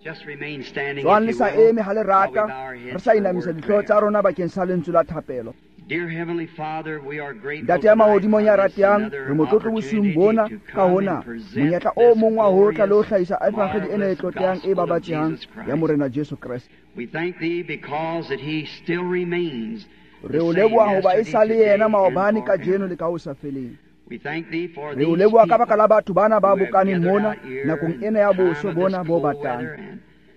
Just remain standing Tswang le if sa you will, eme ha le while we rata, bow our re heads sa for a inamisa word of ditlhoho tsa prayer. rona bakeng sa lentswe la thapelo. Dear Heavenly Father, we are grateful Ntate ya mahodimong ya tonight for this ratehang, another re motlotlo bosiung bona opportunity to ka come hona and present monyetla o this mong wa ho tla le ho glorious, hlahisa efangedi ena e marvelous tlotleang e gospel of babatsehang Jesus ya Christ. morena Jesu Kreste. We thank Thee because that He still remains Re the o same leboha hoba e yesterday, sa le today, yena maobane and ka jeno forever. le ka ho sa feleng. We thank Thee for Re o these leboha ka baka la people batho bana ba who have bokaneng gathered mona out here nakong in ena ya time boso of bona this bo cold batang. weather, and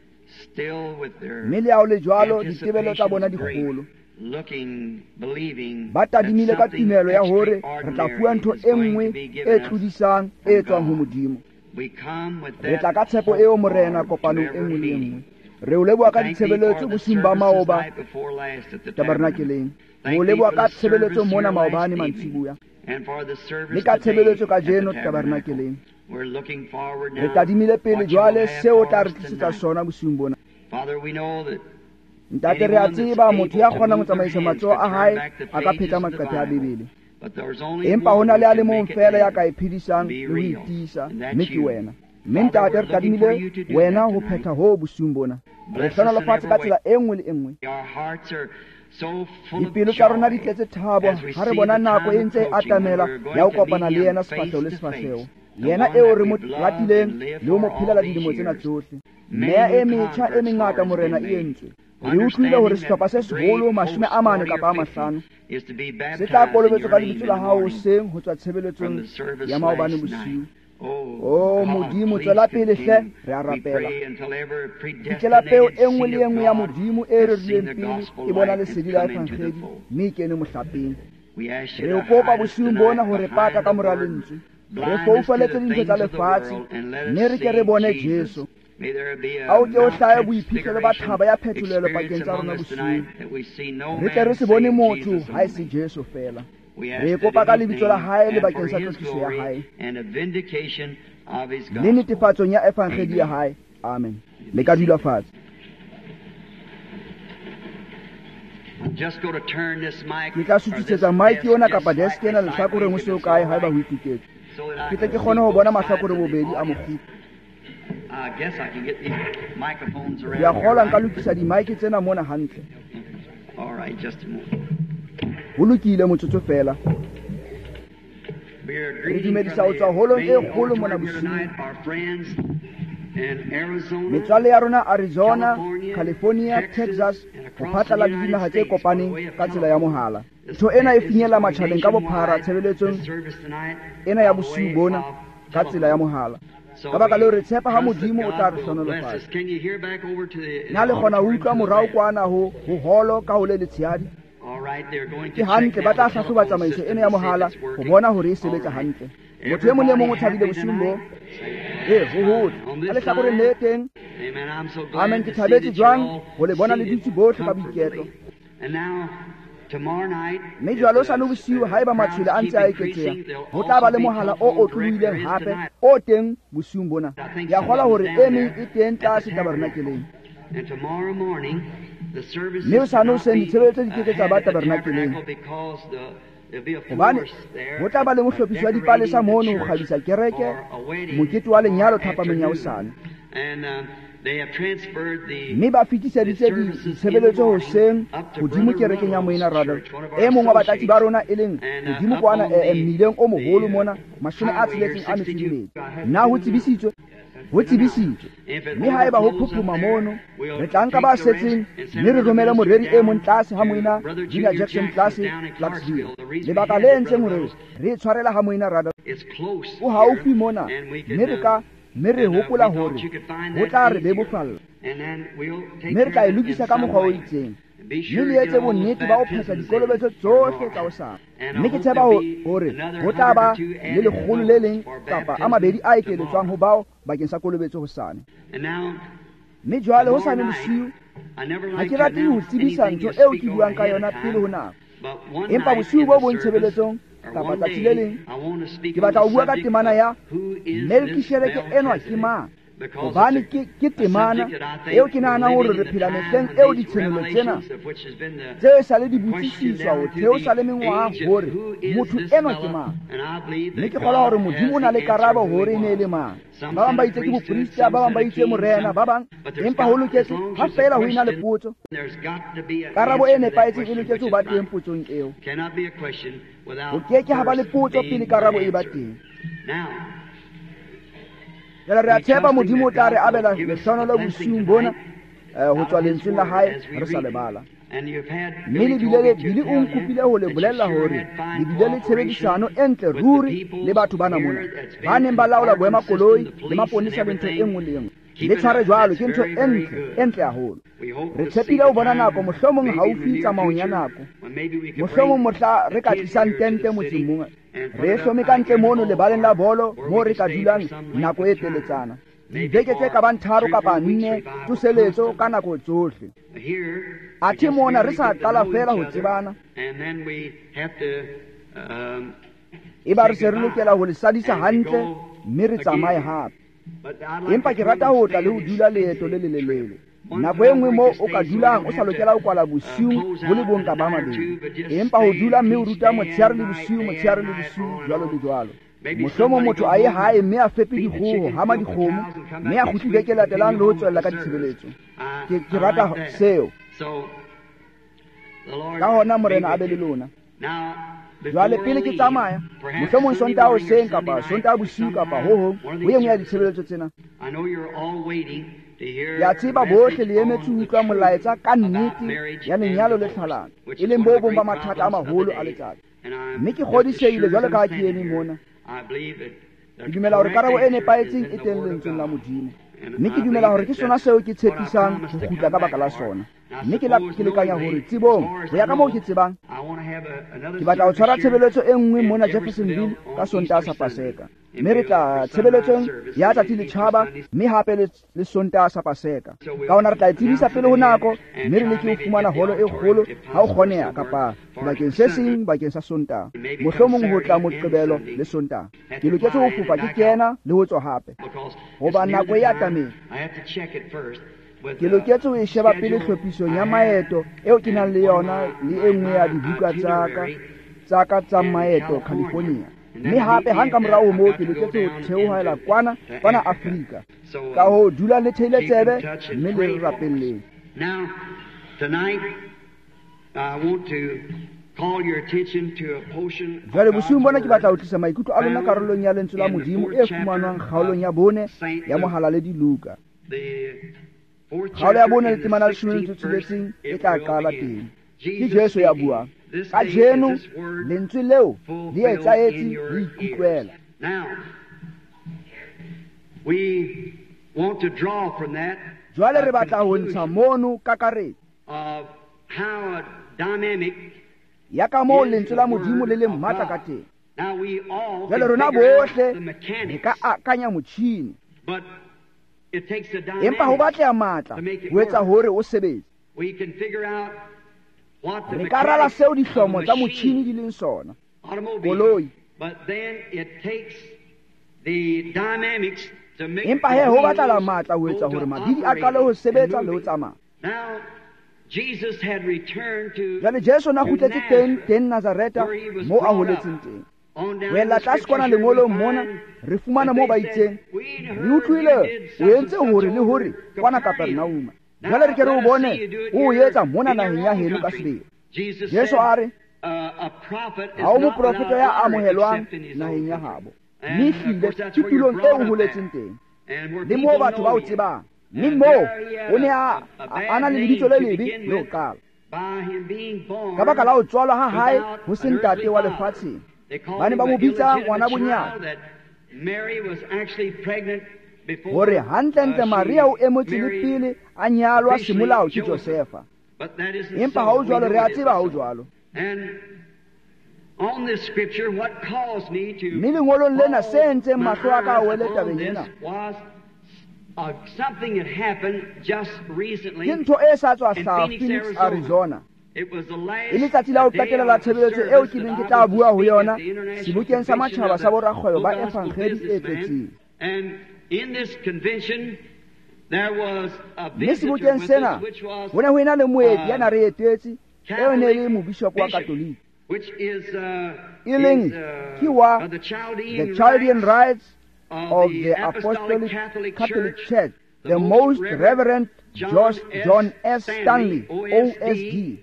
still with their Mme le ha o le jwalo ditebelo tsa anticipation bona di great, kgolo. looking, believing Ba that tadimile ka something tumelo ya hore re tla extraordinary fuwa ntho is e going nngwe to be e given us tlhodisang e from tswang ho God. Modimo. We come with Re tla that ka tshepo hope, eo morena Lord, to kopanong e every nngwe le e meeting. nngwe. Re o leboha ka Thank Thee ditshebeletso for the bosiung ba services maoba night before last at the tabernakeleng. tabernacle. Re o Thank Thee leboha for ka the tshebeletso service mona here last maobane evening mantsibuya and for the le service ka today tshebeletso ka at the jeno tabernacle. tabernakeleng. We're looking forward Re now tadimile pele what You will jwale have seo o for tla us re tlisetsa tonight. sona bosiung bona. Father, we know that Ntate re a anyone that's tseba motho ya able to kgonang ho move their tsamaisa hands matsoho to a turn hae back the a ka pages pheta of the maqephe a Bible. Bebele. But there's only Empa ho one na who le a le can mong make it fela ya ka live e phedisang and be le ho real, itiisa, and that's mme ke You. wena. Mme Father, ntate we're re looking for tadimile You to do wena that ho tonight. phetha ho bosiung bona. Re Bless us hlona in lefatshe every ka way. tsela e nngwe le e nngwe. Our hearts are so full of Dipelo tsa rona di joy tletse thabo as we ha re see bona the nako e time ntse e approaching when atamela we're going ya ho to kopana meet le Him yena face sefahleho le to sefahleho. face. The Yena one eo that re mo we've loved ratileng and lived le ho mo for phelela all these dilemo tsena years. tsohle. Many Meya e new metjha e converts, mengata Lord, morena has e been entswe. made. Re utlwile hore Understanding sehlopha se that seholo great mashome host, a mane 40 or kapa a 50, mahlano is to be se tla baptized in kolobetswa Your ka name lebitso in la the hao morning hoseng ho tswa from tshebeletsong the service ya maobane last bosiu. night. Oh, O God, Modimo please tswela pele hle, continue. re a We rapela. pray until every Fihlela peo predestinated e nngwe seed le e of nngwe ya God Modimo e has re seen rileng the pele gospel e bona light lesedi and la come into the efangedi fold. mme e kene mohlapeng. We ask You Re to o kopa hide us bosiung bona tonight hore pata behind ka the mora word, lentswe. Re blind us to foufaletse the dintho things tsa of the lefatshe world, and let mme us re ke re see bone Jesus. Jesu. May there be A o a ke o hlahe mouth boiphihlelo ba transfiguration thaba ya phetolelo experience pakeng tsa among rona us bosiung. tonight, that we see no Re tle re man se bone save motho Jesus ha e se only. Jesu fela. We Re ask that kopa ka in His lebitso la name hae le and for bakeng sa His tlotliso ya hae glory and a vindication of His le gospel. netefatsong ya efangedi ya hae. Amen. Le ka dula fatshe. I'm just going to turn this mic Ke tla or this sutisetsa mic desk yona just kapa desk ena slightly lehlakoreng ho if seo it's kae all haeba ho right, ikuketse. so that I Ke tle can ke see kgone ho both bona sides mahlakore of the bobedi a audience. mokgutlo. I guess I can get these microphones around Ke a here, kgola nka right? lokisa di-mic tsena mona hantle. All right, just a moment. Ho lokile motsotso fela. We are Re greeting dumedisa from ho tswa the holong main e kgolo mona auditorium here bosiung. tonight our friends in Arizona, Metswalle ya rona Arizona, California, California, Texas, and ho across the phatla la United dinaha tse States by the kopaneng way of ka tsela ya telephone. mohala. This Ntho ena e is finyella going matjhabeng ka bophara nationwide, tshebeletsong this service tonight ena ya by the bosiu way bona of ka tsela ya telephone. mohala. So Ka baka leo re we tshepa ha trust that Modimo o tla God re will bless us. hlonolofatsa. Can you hear back over to the Na le kgona ho auditorium utlwa to the morao left? kwana ho holo ka ho le letshehadi. All right, they're going to Ke check hantle ba now tla the hlahloba telephone tsamaiso system ena ya to see if mohala it's ho working. bona hore e All sebetsa right. hantle. Motho e mong le mong o thabile bosiung bo. Ho hot. On A this lehlakoreng le side, teng. amen. I'm so glad Amen. to Ke see thabetse that you're jwang all ho le bona le seated dutse bohle ka comfortably. boiketlo. And now, tomorrow night, Mme if jwale o the sa le bosiu haeba matshwele a ntse a keep eketseha increasing, there'll ho tla ba also le be mohala o telephones otlolohileng direct there is hape tonight. o teng bosiung bona. I think Ke a kgola hore somebody's e down meng there e teng at the tlase tabernacle. tabernakeleng. And tomorrow morning, the services Mme hosane cannot hoseng be ditshebeletso di keke tsa had ba at the tabernakeleng. tabernacle because there'll be a Hobane force there ho tla ba le mohlophiso wa dipalesa decorating mono the ho church kgabisa kereke for a wedding mokete wa lenyalo tomorrow thapameng ya afternoon. hosane. And they have transferred the Mme ba fetiseditse ditshebeletso hoseng hodimo kerekeng ya moena Rado. E mong wa batlatsi ba rona e leng hodimo kwana mmileng o moholo mona 67. Na ho tsebisitswe mme haeba ho phuphuma mono re tla nka ba setseng mme re romele moreri e mong tlase ha moena Junior Jackson tlase Clarksville. Lebaka le entseng hore re e tshwarela ha moena Rado o haufi mona mme re hopola hore ho tla re bebofalla mme re tla e lokisa ka mokgwa o itseng. Mme le etse bonnete ba ho phetha dikolobetso tsohle tsa hosane. Mme ke tseba hore ho tla ba le lekgolo le leng kapa a mabedi a ekeletswang ho bao bakeng sa kolobetso hosane. Mme jwale hosane bosiu ha ke rate ho tsebisa ntho eo ke buang ka yona pele ho nako. Empa bosiu bo bontshebeletsong kapa tsatsi le leng ke batla ho bua ka temana ya Melkisedeke enwa ke mang. gobane ke temana eo ke nahana hore re phela mehleng eo ditshenolo tsena tseo e sa le di botsisiswa ho theo sa le mengwaga hore motho enwa ke mang. Mme ke kgolwa hore modimo o na le karabo hore e ne e le mang. Ba bang ba itse ke boprista, ba bang ba itse morena, ba bang empa ho loketse ha fela ho ena le potso. Karabo e nepahetseng e loketse ho ba teng potsong eo. Ho keke ha ba le potso pele karabo e ba teng. Jale re a tshepa modimo o tla re abela lehlohonolo bosiung bona ho tswa lentsweng la hae re sa lebala. Mme lebile o nkopile ho le bolella hore lebile le tshebedisano e ntle ruri le batho bana mona ba neng ba laola boemakoloi le maponisa le ntho e nngwe le enngwe. Le tshware jwalo ke ntho e ntle haholo. Re tshepile ho bona nako mohlomong haufi tsamaong ya nako, mohlomong mohla re ka tlisang tente motseng mongwe, re hlome ka ntle mono lebaleng la bolo moo re ka dulang nako e teletsana, dibeke tse ka bang 3 kapa 4 tsoseletso ka nako tsohle. Athe mona re sa qala fela ho tsebana, eba re se re lokela ho le sadisa hantle mme re tsamaye hape. Empa ke rata ho tla le ho dula leeto le lelelele. Nako e nngwe mo o ka dulang o sa lokela ho kwala bosiu ho le bong ka ba mabedi, empa ho dula mme o ruta motshehare le bosiu jwalo le jwalo. Mohlomong motho a ye hae mme a fepe dikgoho, hama dikgomo, mme a kgutle beke latelang le ho tswella ka ditshebeletso. Ke rata seo. Ka hona morena a be le lona. Jwale pele ke tsamaya, mohlomong Sontaha hoseng kapa Sontaha bosiu kapa ho hong ho e nngwe ya ditshebeletso tsena, ya tseba bohle le emetse ho utlwa molaetsa ka nnete ya lenyalo le tlhalano, e leng bo bong ba mathata a maholo a letsatsi. Mme ke kgodisehile jwalo ka ha ke eme mona. Ke dumela hore karabo e nepahetseng e teng lentsweng la Modimo, mme ke dumela hore ke sona seo ke tshepisang ho kgutla ka baka la sona. Mme ke lekanya hore tsebong ho ya ka moo ke tsebang, ke batla ho tshwara tshebeletso e nngwe mona Jeffersonville ka Sontaha sa Paseka, mme re tla tshebeletsong ya tsatsi le tjhaba, mme hape le Sontaha sa Paseka. Ka hona re tla tsebisa pele ho nako, mme re leke ho fumana holo e kgolo ha o kgoneha, kapa bakeng se seng bakeng sa Sontaha, mohlomong ho tla Moqebelo le Sontaha. Ke loketse ho fofa ke kena le ho tswa hape, hoba nako e atameng. Ke loketse ho e sheba pele hlophisong ya maeto eo ke nang le yona le e nngwe ya dibuka tsaka tsa maeto California. Mme hape hang ka morao moo ke loketse ho theohela kwana Afrika. Ka ho dula le theile tsebe mme le re rapelleng. Now, tonight, I want to call your attention to a portion. Jwale bosiung bona ke batla ho tlisa maikutlo a lona karolong ya lentswe la Modimo e fumanwang kgaolong ya 4 ya Mohalaledi Luka. Kgaolo ya 4 le temana 16 e tla qala teng. Ke Jesu ya buang. Ka jeno lentswe leo le etsahetse le ikutlwela. Now, we want to draw from that. Jwale re batla ho ntsha mono kakarete Of how dynamic. ya ka moo lentswe la Modimo le leng matla ka teng. Now we all Jwale can rona figure out bohle the re mechanics, ka akanya motjhini, but it takes a empa ho dynamic batleha matla to make it ho etsa work. hore o sebetse. We can figure out what the Re ka rala mechanics seo of dihlomo a tsa motjhini machine, di leng sona, automobile, koloi. but then it takes the dynamics to make Empa the ho wheels batla matla ho go etsa to hore mabidi a qale ho operate sebetsa and le ho moving. tsamaya. Now, Jesus had returned to Jwale Jesu na kgutletse teng Nazareta where he was moo a brought holetseng up. teng. On down Ho ela in the tlase kwana scriptures here lengolong we mona find re fumana that moo ba they itseng, said, "We re heard utlwile you did o such and entse such hore le over hore kwana Capernaum. Kapernaum. Jwale re ke re o Now, let us bone see you do it o here etsa mona in your naheng ya own heno ka country." sebele. Jesus Jesu said, a re a prophet is ha o not without moprofeta ya honor amohelwang except in his naheng own ya country. habo, And, mme of course, hlile that's ke where you're tulong eo brought o up holetseng at. teng, And where le people moo batho ba know o you. tsebang, mme And moo there he had o ne a bad a na le name lebitso le to lebe begin le ho with qala by him being born ka baka la ho tswalwa ha hae without ho an seng earthly tate wa father. lefatsheng. They called Ba ne him ba an mo bitsa ngwana illegitimate bonyane, child, that Mary was actually pregnant before hore hantlentle Maria o emotse le married pele a nyalwa officially semolao ke Joseph. Josefa. But that isn't Empa so. ha o We jwalo know re a it tseba ha o isn't so. jwalo. And on this scripture, what caused me to Mme lengolong lena se entseng my mahlo a ka a eyes wele upon tabeng this ena was something that happened just recently ke ntho e sa tswa in hlaha Phoenix, Phoenix, Arizona. Arizona. It was the last E le tsatsi la ho day qetela la of the tshebeletso eo service ke neng that ke I tla was bua ho speaking yona at the International sebokeng sa Convention matjhaba of sa the borakgwebo ba Full Gospel evankhedi e Businessman. tletseng. And in this convention, there was a mme visitor sebokeng with sena us, which was go ne go ena le moeti ya na re etetse eo ne le mobishopo wa Bishop, katoliki which is e leng ke wa of the the Chaldean rites of the Apostolic Catholic Church, the Most Reverend John S. Stanley, OSD.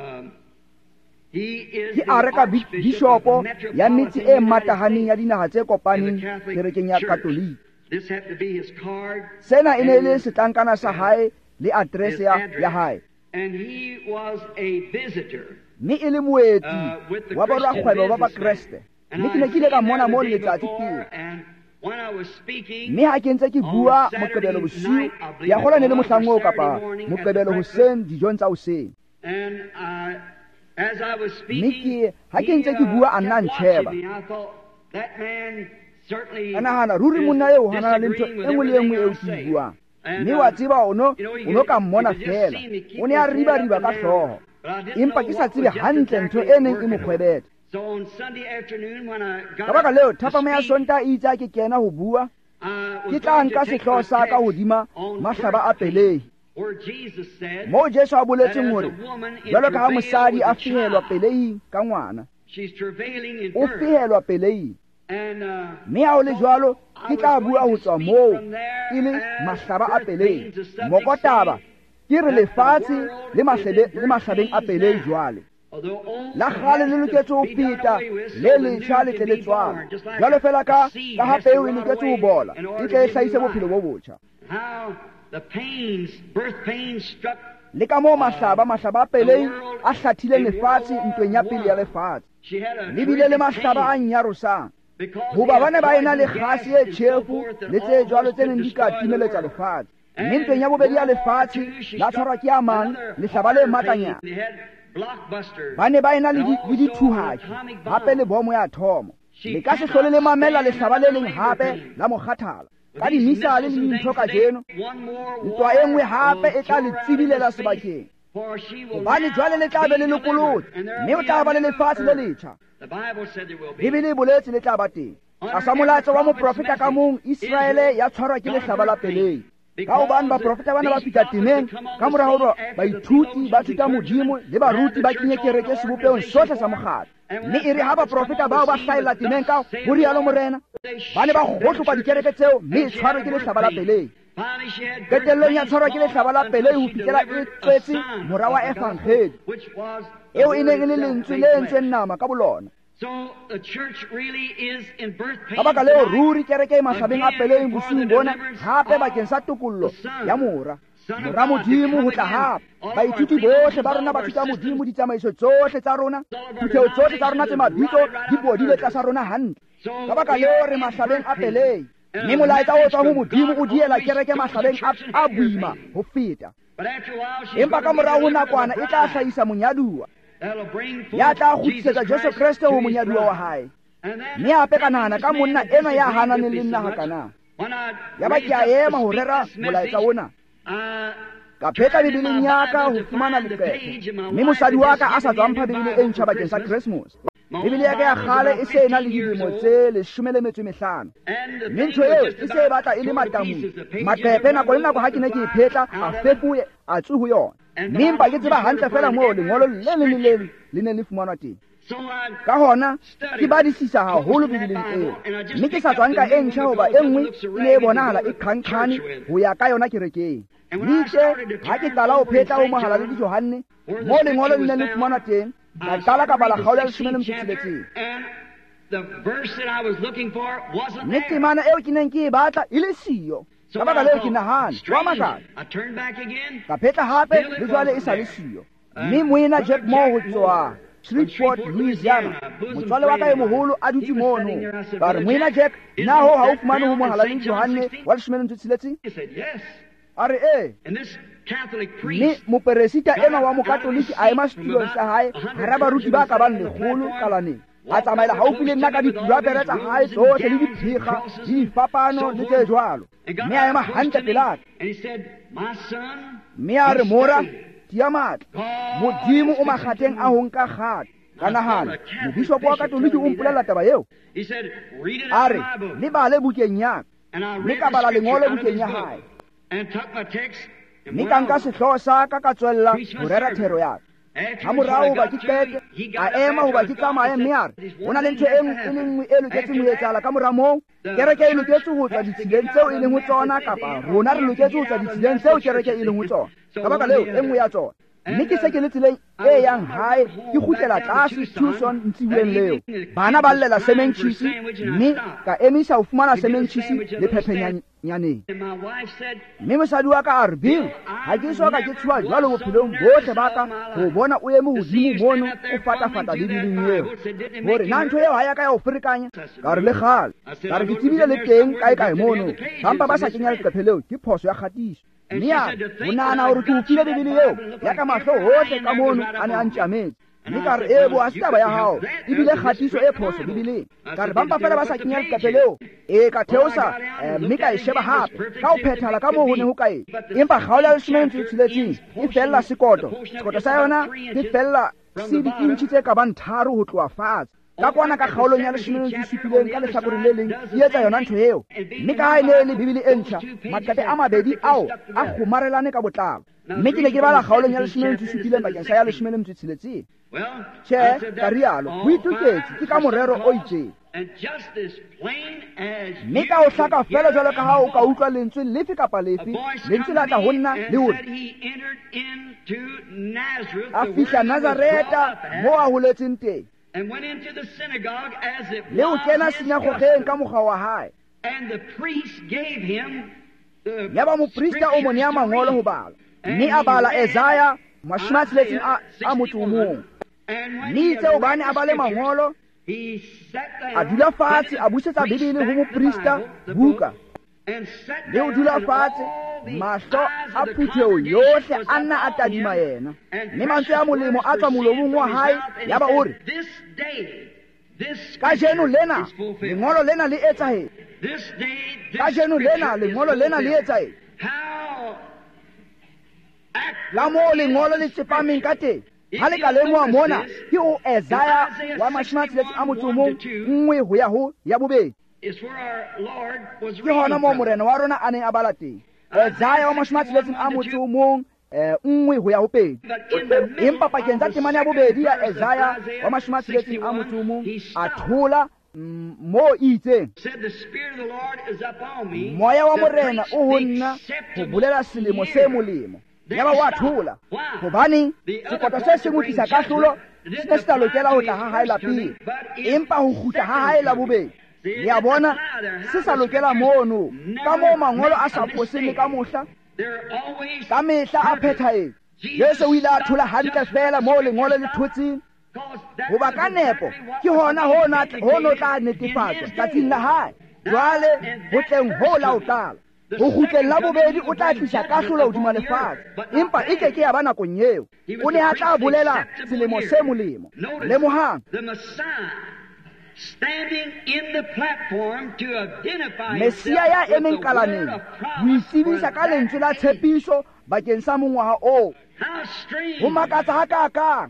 Ke a reka bishopo ya metsi e matahaneng ya dinaga tse kopaneng kerekeng ya katoliki. This had to be his card. Sena e ne le setlankana sa hae le address ya hae. And he was a visitor. Mme e le moeti wa borakgwebo ba bakreste. Mme ke ne ke ile ka mmona mo letsatsi pele. Mme ha ke ntse ke bua moqebelo bosiu ya gola ne le mohlang o kapa moqebelo hoseng dijong tsa hoseng. Mme ha ke ntse ke bua a nna ntšheba ka nagana ruri monna eo ganana le ntho e nngwe le e nngwe eo ke e buang. Mme wa tseba ono ka mmona fela o ne a riba-riba ka tlhogo empa ke sa tsebe hantle ntho e neng e mo kgwebeta. Ka baka leo thapama ya sonta e itse ke kena ho bua ke tla nka setlhogo sa ka hodima mahlaba a pelei moo Jesu a boletseng hore jwalo ka ha mosadi a fihelwa peleing ka ngwana o fihelwa peleing, mme ha o le jwalo ke tla bua ho tswa moo e le mahlaba a pelei mokotaba ke re lefatshe le mahlabeng a pelei jwale la kgale le loketse ho feta le letjha le tle le tswala jwalo fela ka ha peo e loketse ho bola e tle e hlahise bophelo bo botjha. Le ka moo mahlaba a pelei a hlathileng lefatshe ntweng ya pele ya lefatshe le bile le mahlaba a nyarosang hoba ba ne ba ena le kgase e tjhefu le tse jwalo tse neng di ka timeletsa lefatshe, mme ntweng ya bobedi ya lefatshe la tshwarwa ke a mang lehlaba le matlanyana. Ba ne ba ena le dithuhaki hape le bomo ya thomo le ka se hlole le mamela lehlaba le leng hape la mokgathala ka dimisale le dintho ka jeno ntwa e nngwe hape e tla le tsibilela sebakeng gobane jwale le tla be le lokolotse mme o tla ba le lefatshe le letjha. Bibele e boletse le tla ba teng tlasa molatso wa moprofeta ka mong Israele ya tshwarwa ke lehlaba la pelei ka hobane baprofeta bana ba feta temeng ka mora hore baithuti ba thuta Modimo le baruti ba kenye kereke sebopeong sohle sa mokgatlo. Mme e re ha baprofeta bao ba hlahella temeng ka ho rialo morena ba ne ba kgotlhoka dikereke tseo mme e tshwarwe ke lehlaba la pelei. Qetellong ya tshwarwa ke lehlaba la pelei ho fihlela e tswetse mora wa evangeli eo e neng e le lentswe le entsweng nama ka bolona. Ka baka leo ruri kereke e mahlabeng a pelei bosiung bona hape bakeng sa tokollo ya mora Modimo ho tla hape. Baithuti bohle ba rona ba thuta Modimo ditsamaiso tsohle tsa rona, thutheo tsohle tsa rona tse mabitso di bodile tlasa rona hantle. Ka baka leo re mahlabeng a pelei, mme molaetsa o tswang ho Modimo o diela kereke mahlabeng a boima ho feta. Empa ka morao ho nakwana e tla hlahisa monyaduwa ya tla kgutlisetsa Jesu Kriste ho monyaduwa wa hae. Mme hape ka nahana ka monna ena ya hananeng le nna hakana ya ba ke a ema ho rera molaetsa ona ka pheta Bibeleng ya ka ho fumana lekgetho, mme mosadi wa ka a sa tswa mpha Bibele e ntjha bakeng sa Christmas. Bibele ya ka ya kgale e se ena le dilemo tse 15, mme ntho eo e se e batla e le matamu maqepe nako le nako ha ke ne ke e phetla a fefuwe a tsu ho yona, mme mpa ke tseba hantle fela moo lengolo le ne le fumanwa teng. Ka hona ke badisisa haholo Bibeleng eo, mme ke sa tswa nka e ntjha hoba e nngwe e ne e bonahala e kgangkgane ho ya ka yona kerekeng. Mme ha ke qala ho phetla ho mohala le Johanne mo lengolo le ne le fumanwa teng ka qala ka bala kgaolo ya 16. Mme temana eo ke neng ke e batla e le siyo. Ka baka leo ke nahana wa makala ka phetla hape le jwale e sa le siyo. Mme moena Jack Moore ho tswa Shreveport, Louisiana, motswale wa ka e moholo a dutse mono. Ba re moena Jack na ho ha o fumane ho mohala le Johanne wa 16? A re mme moperesita ena wa mokatoliki a ema setulong sa hae hara baruti ba ka bang 100 ka laneng a tsamaela haufi le nna ka dipurapere tsa hae tsohle le diphekga le difapano le tse jwalo, mme a ema hantle pelaka. Mme a re mora tia matla, Modimo o makgatleng a ho nka kgata. Ka nahana mobishopo wa katoliki o mpolela taba eo a re le bale bukeng ya mme ka bala lengolo bukeng ya hae, mme ka nka sehloho sa ka ka tswella ho rera thero ya ka. Ha morao hoba ke qete a ema hoba ke tsamaya, mme a re ho na le ntho e nngwe e loketseng ho etsahala ka mora moo. Kereke e loketse ho tswa ditshileng tseo e leng ho tsona, kapa rona re loketse ho tswa ditshileng tseo kereke e leng ho tsona. Ka baka leo e nngwe ya tsona, mme ke se ke le tseleng e yang hae ke kgutlela tlase Tucson ntsibueng leo. Bana ba llela sementjhisi, mme ka emisa ho fumana sementjhisi le phephenyanyaneng. Mme mosadi wa ka a re, Bill, ha ke so ka ke tshuwa jwalo bophelong bohle ba ka ho bona o eme hodimo mono o fatafata Bibileng eo, hore na ntho eo ha ya ka ya ho ferekanya. Ka re le kgale, ka re ke tsebile le teng kae mono, bampa ba sa kenya leqephe leo ke phoso ya kgatiso. Mme a re, o nahana hore ke o file Bibele eo ya ka mahlo hohle ka mono a ne a ntjametse. Mme ka re bo a se taba ya hao, ebile kgatiso e phoso Bibeleng. Ka re bampa fela ba sa kenya leqephe leo, ka theosa mme ka e sheba hape ka ho phethala ka moo ho ne ho ka eng. Empa kgaolo ya 16 e fella sekoto sa yona e fella se diintshi tse ka bang 3 ho tloha fatshe. Ka kwana ka kgaolong ya 17 ka lehlakoreng le leng e etsa yona ntho eo. Mme ka ha e ne le Bibele e ntjha, maqephe a mabedi ao a kgomarelane ka botlalo. Mme ke ne ke bala kgaolong ya 17 bakeng sa ya 16. Tjhe, ka rialo ho ituketse ke ka morero o itseng. Mme ka o hlaka fela jwalo ka ha o ka utlwa lentswe lefe kapa lefe, lentswe la tla ho nna le hore a fihla Nazareta moo a holetseng teng, le ho kena sinagogeng ka mokgwa wa hae. Yaba moprista o mo nea mangolo ho bala, mme a bala Isaiah 60 a motho o mong. Mme itse hobane a bale mangolo, a dula fatshe a busetsa Bibele ho moprista buka, le ho dula fatshe mahlo a phutheho yohle a nna a tadima yena. Mme mantswe a molemo a tswa molomong wa hae, yaba o re, kajeno lena lengolo lena le etsahetse, kajeno lena lengolo lena le etsahetse. Ka moo lengolo le tsepameng ka teng, ha le ka lemoha mona ke ho Isaiah wa 60 a motho o mong, 1 ho ya ho ya bobedi. Ke hona moo morena wa rona a neng a bala teng, Isaiah wa 60 a motho o mong, 1 ho ya ho 2. Empa pakeng tsa temane ya bobedi ya Isaiah wa 60 a motho o mong a thola mo itseng, moya wa morena o ho nna ho bolela selemo se molemo. Yaba wa thola hobane sekoto se se ngutisa kahlolo se ne se tla lokela ho tla ha hae la pele, empa ho kgutla ha hae la bobedi ya bona se sa lokela mono. Ka moo mangolo a sa foseng ka mohla, ka mehla a phethaetse. Yesu o ile a thola hantle fela moo lengolo le thotseng, hoba ka nepo ke hona ho no tla netefatswa tsatsing la hae. Jwale ho tleng ho la o qala, ho kgutleng la bobedi o tla tlisa kahlolo hodima lefatshe, empa e ke ya ba nakong eo. O ne a tla bolela selemo se molemo. Lemohang, Mesia ya emeng kalaneng ho itsebisa ka lentswe la tshepiso bakeng sa mongwaha oo. Ho makatsa ha kakang,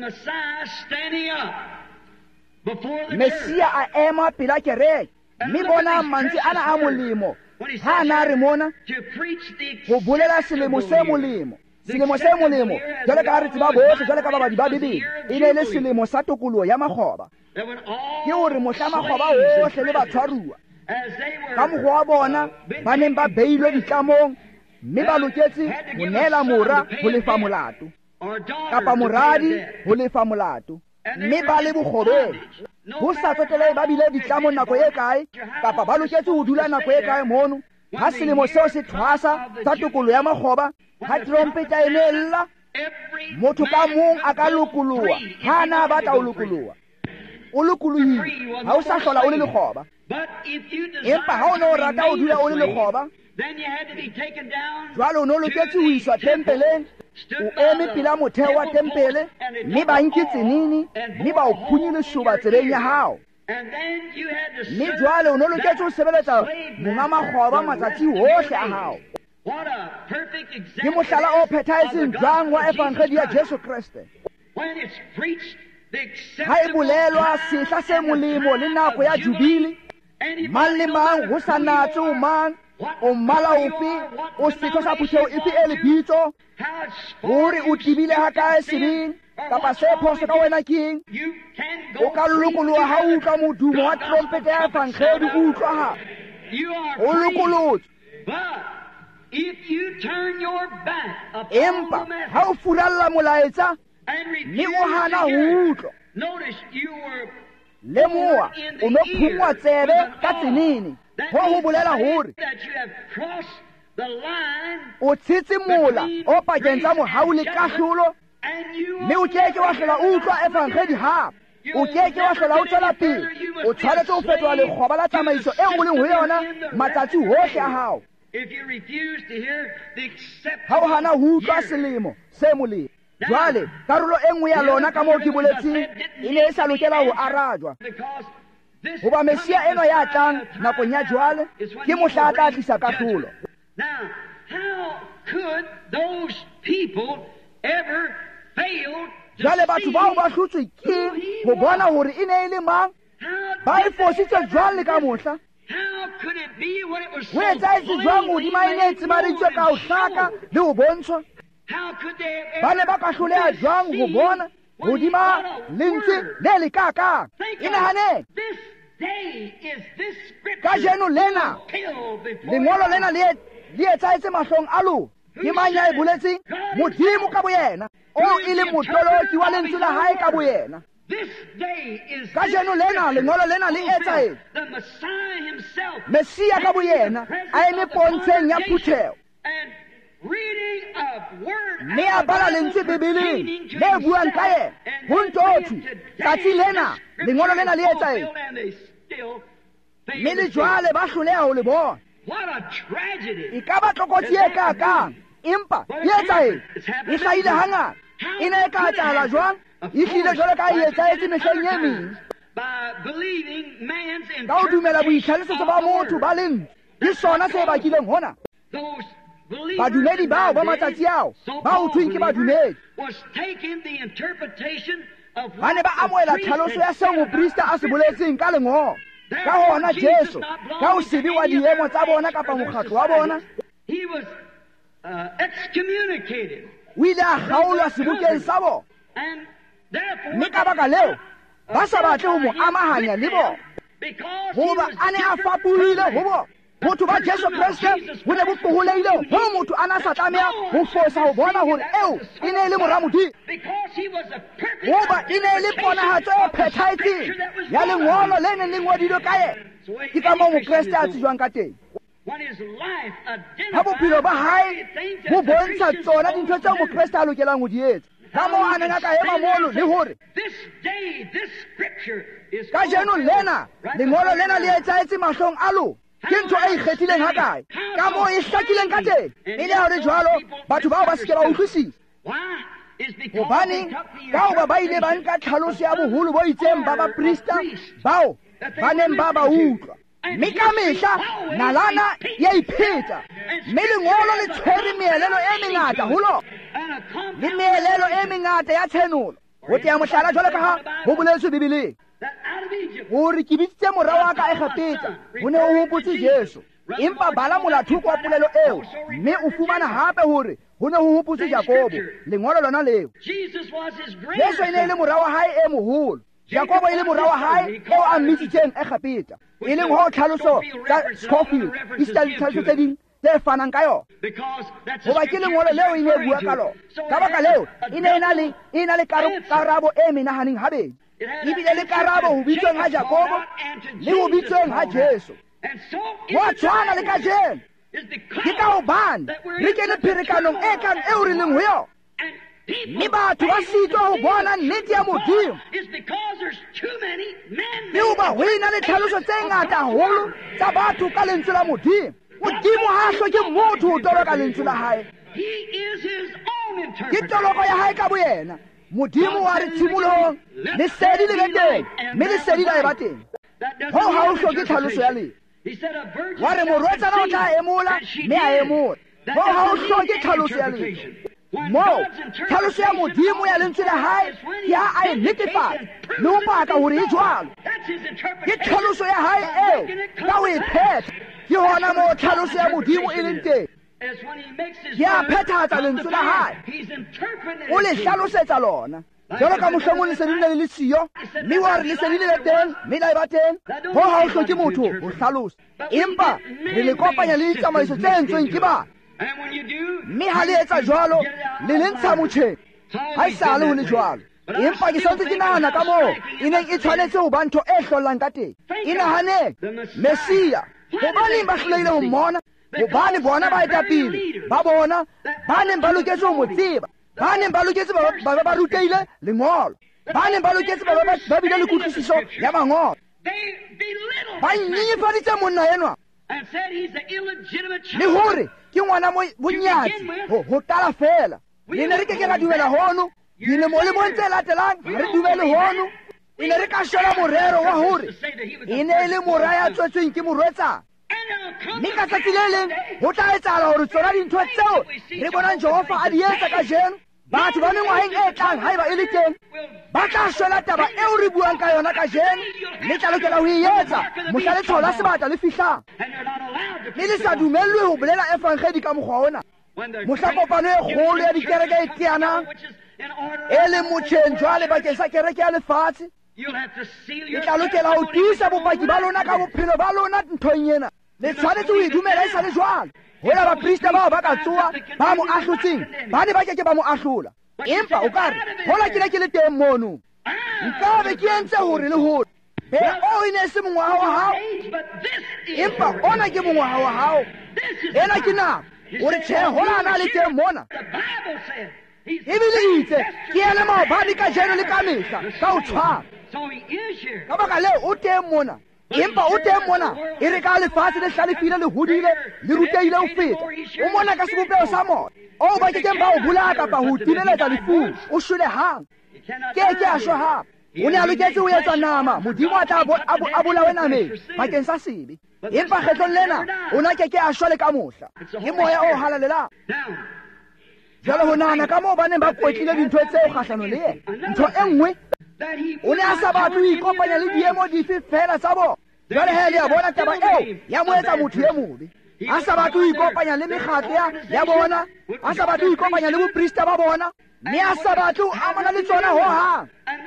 Mesia a ema pela kereke, mme bona mantswe ana a molemo ha na re mona ho bolela selemo se molemo. Selemo se molemo jwale ka ha re tseba bohle, jwale ka babadi ba Bibele, e ne le selemo sa tokoloho ya makgoba. Ke hore mohla makgoba ohle le batshwaruwa ka mokgwa wa bona ba neng ba beilwe ditlamong, mme ba loketse ho neela mora ho lefa molato, kapa moradi ho lefa molato, mme ba le bokgobeng. Ho sa tsotelei ba bile ditlamong nako e kae, kapa ba loketse ho dula nako e kae mono. Ha selemo seo se thwasa sa tokolo ya makgoba, ha trompeta e nella, motho ka mong a ka lokoloha ha na batla ho lokoloha. O lokolohile, ha o sa hlola o le lekgoba. Empa ha o ne o rata ho dula o le lekgoba, jwale o ne o loketse ho iswa tempeleng, o eme pela motheo wa tempele, mme ba nke tsenini, mme ba o phunye leshoba tseleng ya hao. Mme jwale o ne o loketse ho sebeletsa monga makgoba matsatsi hohle a hao. Ke mohlala o phethahetseng jwang wa evangeli ya Jesu Kriste. Ha e bolelwa sehla se molemo le nako ya jubile, mang le mang ho sa natse o mang o mmala ofe o setho sa phutheo efe e lebitso hore o tibile ha kae sebeng kapa se phoso ka wena keng o ka lokoloha ha o utlwa modumo wa trompete ya fankgedi o utlwa ha o lokolotswe empa ha o furalla molaetsa mme o hana ho utlwa le moa o no phungwa tsebe ka tsenene ho bolela hore o tshetse mola o pakeng tsa mohau le kahlolo mme o keke wa hlola o utlwa efankgedi hape o keke wa hlola o tswela pele o tshwanetse ho fetola lekgoba la tsamaiso eo o leng ho yona matsatsi hohle a hao ha o hana ho utlwa selemo se molemo jwale karolo e nngwe ya lona ka moo ke boletseng e ne e sa lokela ho arajwa hoba mesia eno ya tlang nakong ya jwale ke mohla a tla tlisa kahlolo. Jwale batho bao ba hlotswe ke ho bona hore e ne e le mang ba e fositse jwale ka mohla ho etsahetse jwang hodima e ne e tsimaditswe ka ho hlaka le ho bontshwa ba ne ba ka hloleha jwang ho bona hodima lentswe le lekakang e nahaneng kajeno lena lengolo lena le etsahetse mahlong a lona ke mang ya e boletseng modimo ka boyena o e le motoloki wa lentswe la hae ka boyena kajeno lena lengolo lena le etsahetse mesia ka boyena a eme pontsheng ya phutheo mme a bala lentswe bebeleng le buang ka yena ho ntothwe tsatsi lena lengolo lena le etsahetse mme le jwale ba hloleha ho le bona e ka ba tlokotsi e kakang empa e etsahetse e hlahile hangata e ne e ka etsahala jwang e hlile jwale ka e etsahetse mehleng e meng ka ho dumela boitlhalosetso ba motho ba leng ke sona se bakileng hona badumedi bao ba matsatsi ao ba ho thweng ke badumedi ba ne ba amohela tlhaloso ya seo moprista a se boletseng ka lengolo ka hona Jesu ka ho sebe wa diemo tsa bona kapa mokgatlo wa bona o ile a kgaolwa sebokeng sa bona mme ka baka leo ba sa batle ho mo amahanya le bona hoba a ne a fapohile ho bona motho ba Jesu Kriste ho ne bo poholehile ho motho a na sa tlameha ho fosa ho bona hore eo e ne e le moramodi hoba e ne e le ponahatso e phethahetseng ya lengolo le neng le ngodilwe ka yena ke ka moo mokreste a tsejwang ka teng ha bophelo ba hae bo bontsha tsona dintho tseo mokreste a lokelang ho di etsa ka moo a neng a ka ema mono le hore kajeno lena lengolo lena le etsahetse mahlong a lona ke ntho e ikgethileng hakae ka moo e hlakileng ka teng e le ha ho le jwalo batho bao ba seke ba utlwisisa hobaneng ka hoba ba ile ba nka tlhaloso ya boholo bo itseng ba baprista bao ba neng ba ba utlwa mme ka mehla nalana ya ipheta mme lengolo le tshwere meelelo e mengata ho lona le meelelo e mengata ya tshenolo ho tea mohlala jwalo ka ha ho boletswe Bibeleng hore ke bitsitse morao wa ka Egepeta ho ne o hopotse Jesu empa bala molathoko wa polelo eo mme o fumana hape hore ho ne ho hopotse Jakobo lengolo lona leo Jesu e ne e le morao wa hae e moholo Jakobo e le morao wa hae eo a mmitsitseng Egepeta e leng ho tlhaloso tsa Scofield e sita tlhaloso tse ding tse fanang ka yona hoba ke lengolo leo e ne e bua ka lona ka baka leo e ne e na le karabo e menahaneng habedi ebile le karabo ho bitsweng ha Jakobo le ho bitsweng ha Jesu ho a tshwana le kajeno ke ka hobane re kene pherekanong e kang eo re leng ho yona mme batho ba sitwa ho bona nnete ya Modimo le hoba ho ena le tlhaloso tse ngata haholo tsa batho ka lentswe la Modimo Modimo ha hloke motho ho toloka lentswe la hae ke toloko ya hae ka boyena Modimo wa re tshimolohong lesedi le be teng mme lesedi la e ba teng ho ha o hloke tlhaloso ya lena wa re morwetsana o tla emola mme a emola ho ha o hloke tlhaloso ya lena moo tlhaloso ya Modimo ya lentswe la hae ke ha a e netefatsa le ho paka hore e jwalo ke tlhaloso ya hae eo ka o e phetha ke hona mo tlhaloso ya modimo e leng teng ke a phethahatsa lentswe la hae o le hlalosetsa lona jalo ka mohlomong leseding le le siyo mme wa re lesedi le le teng mme la e ba teng ho ha o hloke motho ho hlalosa empa re le kopanya le ditsamaiso tse entsweng ke batho mme ha le etsa jwalo le le ntsha motjheng ha e sale ho le jwalo empa ke santse ke nahana ka moo e neng e tshwanetse ho ba ntho e hlollang ka teng e nahaneng Mesiya hobaneng ba hlolehile ho mmona hobane bona baetapele ba bona ba neng ba loketse ho mo tseba ba neng ba loketse ba rutehile lengolo ba neng ba loketse ba bile le kutlwisiso ya mangolo ba nyenyefaditse monna enwa le hore ke ngwana bonyatsi ho tala fela le ne re ke ra dumela hono dilemo le montse latelang ha re dumele hono e ne re ka shela morero wa hore e ne le moraya tswetsweng ke morwetsana mme ka tsatsi le leng ho tla etsahala hore tsona dintho tseo re bonang Jehova a di etsa ka jeno batho ba mengwaheng e tlang haeba e le teng ba tla shwela taba eo re buang ka yona ka jeno le tla lokela ho e etsa mohla letshwao la sebata le fihlang mme le sa dumellwe ho bolela efangedi ka mokgwa ona mohla kopano e kgolo ya dikereke e teanang e leng motjheng jwale bakeng sa kereke ya lefatshe le tla lokela ho tiisa bopaki ba lona ka bophelo ba lona nthong ena le tshwanetse ho e dumela e sa le jwalo hola baprista bao ba ka tsoa ba mo ahlotseng ba ne ba keke ba mo ahlola empa o ka re hola ke ne ke le teng mono nkabe ke entse hore le hore o e ne se mongwaha wa hao empa ona ke mongwaha wa hao ena ke nako hore tjhe hola a na le teng mona ebile itse ke ele maobane ka jeno le ka mehla ka o tshwara ka baka leo o teng mona empa o teng mona e re ka lefatshe le hlalefile le hodile le rutehile ho feta o mona ka sebopeo sa mona o ba kekeng ba o bolaya kapa ho timeletsa lefung o shwele hang ke a shwa hang o ne a loketse ho etsa nama modimo a tla a bolawe nameng bakeng sa sebe empa kgetlong lena o na keke a shwa le ka mohla ke moya o halalelang jalo ho nahana ka moo ba neng ba kwetlile dintho tseo kgahlano le yena ntho e nngwe o ne a sa batle ho ikopanya le diemo dife fela tsa bona jwale he le a bona taba eo ya mo etsa motho e mobe a sa batle ho ikopanya le mekgatlo ya bona a sa batle ho ikopanya le boprista ba bona mme a sa batle ho amana le tsona ho hang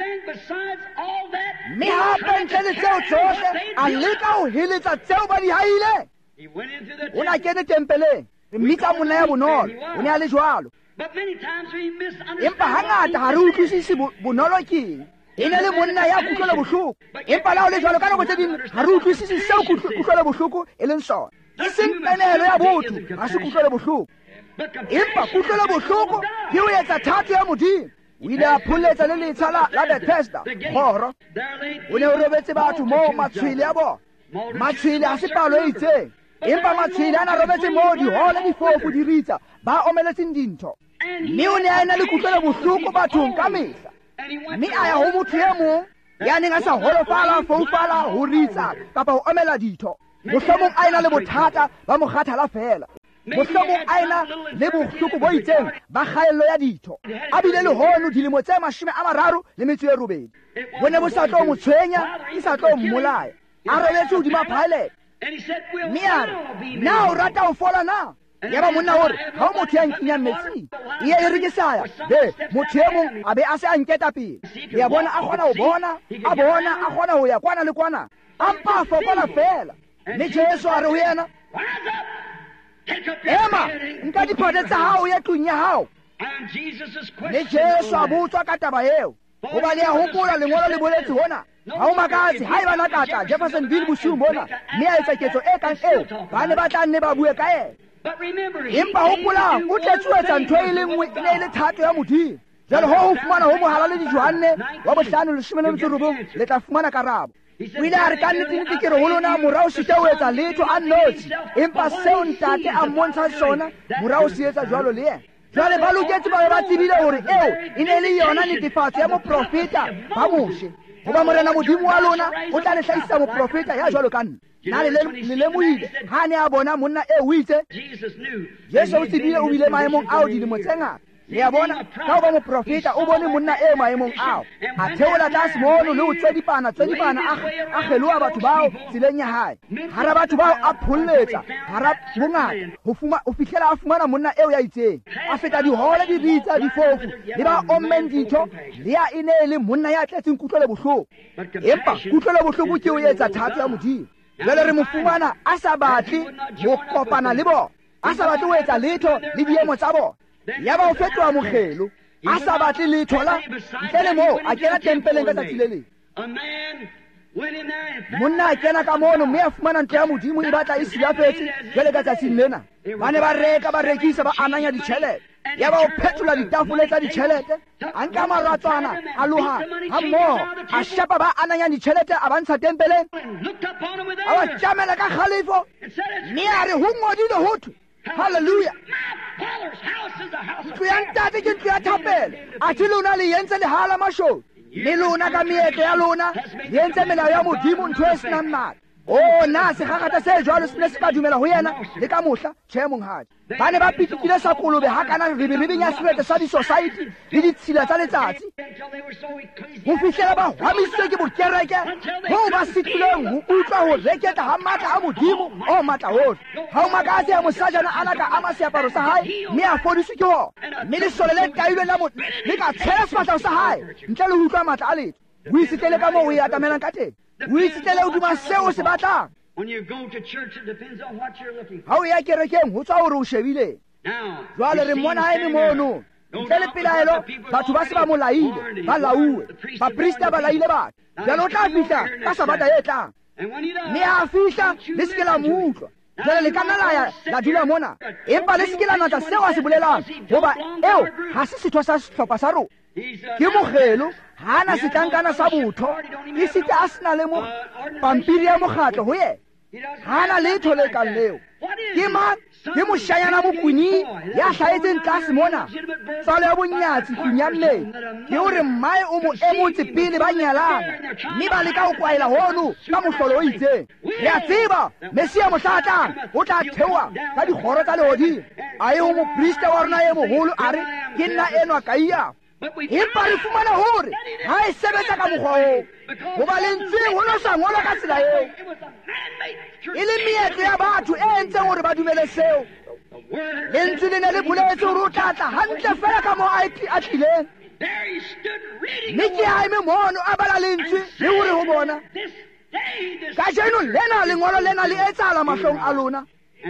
mme hape ntle le tseo tsohle a leka ho heletsa tseo ba di haile o na kene tempeleng mmitsa monna ya bonolo o ne a le jwalo empa hangata ha re utlwisise bonolo keng e ne le monna ya kutlwela bohloko empa la o le jwalo ka nako tse ding ha re utlwisise seo kutlwela bohloko e leng sona e seng penehelo ya botho ha se kutlwela bohloko empa kutlwela bohloko ke ho etsa thato ya modimo o ile a pholletsa le letsha la Bethesda kgoro o ne o robetse batho moo matshwele ya bona matshwele ha se palo e itseng empa matshwele a na robetse moo dihole difofu di ritsa ba omeletseng dintho mme o ne a ena le kutlwela bohloko bathong ka mehla mme a ya ho motho e mong ya neng a sa holofala foufala ho ritsa kapa ho omela ditho mohlomong a ena le bothata ba mokgathala fela mohlomong a ena le bohloko bo itseng ba kgaello ya ditho a bile le hono dilemo tse 38 bo ne bo sa tlo mo tshwenya e sa tlo mmolaya a robetse hodima Pilate mme a re na o rata ho fola na ya ba monna hore ha o motho ya nkinyang metsing e re ke saya motho e mong a be a se a nketa pele ya bona a kgona ho bona a kgona ho ya kwana le kwana a mpa a fokola fela mme Jesu a re ho yena ema nka diphate tsa hao ya tlung ya hao mme Jesu a botswa ka taba eo hoba le a hopola lengolo le boletse hona ha o makatse ha e ba nakata Jeffersonville bosiung bona mme a etsa ketso e kang eo ba ne ba tla nne ba bue ka yena empa hopola o tletsuetsa ntho e le nngwe e ne e le thato ya modimo jalo ho o fumana ho mohala le Johanne wa 5:19 le tla fumana karabo o ile a re ka nnete ke re ho lona morao sita o etsa letho a notsi empa seo ntate a mmontsha sona morao se etsa jwalo le yena jwale ba loketse ba ba tsebile hore eo e ne le yona netefatso ya moprofeta ba moshe hoba morena modimo wa lona o tla le hlahisa moprofeta ya jwalo ka nna na le lemohile ha ne a bona monna e o itse Jesu o tsebile o bile maemong ao dilemo tse ngata ya bona ka ba mo profeta o bone monna e maemong ao a theola tlase mono le o tsedipana a gelwa batho bao tseleng ya hae hara batho bao a phulletsa hara bongata o fihlela a fumana monna eo ya itseng a feta dihole di bitsa difofu le ba ommeng ditho le ya ene le monna ya tletseng kutlwele bohloko empa kutlwele bohloko ke o etsa thato ya modimo jwale re mo fumana a sa batle ho kopana le bona a sa batle ho etsa letho le diemo tsa bona ya ba o fetoha mogelo a sa batle letho la ntle le moo a kena tempeleng ka tsatsi le leng monna a kena ka mono mme a fumana ntlo ya modimo e batla e silafetse jwale ka tsatsing lena ba ne ba reka ba rekisa ba ananya ditjhelete ya ba o phetola ditafole tsa ditjhelete a nka maratswana a loha ha mmoho a shapa ba ananya ditjhelete a bantsha tempeleng a ba tjamela ka kgalefo mme a re ho ngodile ho thwe haleluya ntlo ya ntate ke ntlo ya thapelo athe lona le entse lehala masholo le lona ka meetlo ya lona le entse melao ya modimo ntho e senang matla o na segagata se jwalo se ne se ka dumela ho yena le ka mohla tjhe monghadi ba ne ba pitikile sa kolobe hakana rebebeng ya serete sa di-society le ditshila tsa letsatsi ho fihlela ba hwamisitswe ke bokereke moo ba sitileng ho utlwa ho reketa ha matla a modimo o matla hohle ha o makatse ya mosajana a naka ama seaparo sa hae mme a fodiswe ke hona mme lesole le tailweng la motho le ka tshela sefatlaho sa hae ntle le ho utlwa matla a letho o itsitele ka moo o e atamelang ka teng o itsitele hodima seo o se batlang ha o ya kerekeng ho tswa hore o shebile jwale re mmona ha eme mono ntle le pelaelo batho ba se ba mo laile ba lauwe baprista ba laile batho jale o tla fihla ka sabata e tlang mme a fihla le seke la mo utlwa jale le ka nna la dula mona empa le seke la natsa seo a se bolelang goba eo ha se setho sa sehlopha sa rona ke mogelo hana setlankana sa botho e site a sena le mo pampiri ya mokgatlo ho yena hana letho le kang leo ke mang ke moshanyana bokwini ya hlahetseng tlase mona tsalo ya bonyatsi kunyammeng ke hore mmae o mo emotse pele ba nyalana mme ba leka ho kwaela hono ka mohlolo o itseng re a tseba mesia mohlatlang o tla theoha ka dikgoro tsa lehodimo a ye ho moprista wa rona ye moholo a re ke nna enwa kaia empa re fumana hore ha e sebetsa ka mokgwa oo goba lentsweng ho no sa ngolwa ka tsela eo e le meetlo ya batho e entseng hore ba dumele seo lentswe le ne le boletse hore o tlatla hantle fela ka moo a tlileng mme ke a eme mono a bala lentswe le hore ho bona ka jeno lena lengolo lena le etsahala mahlong a lona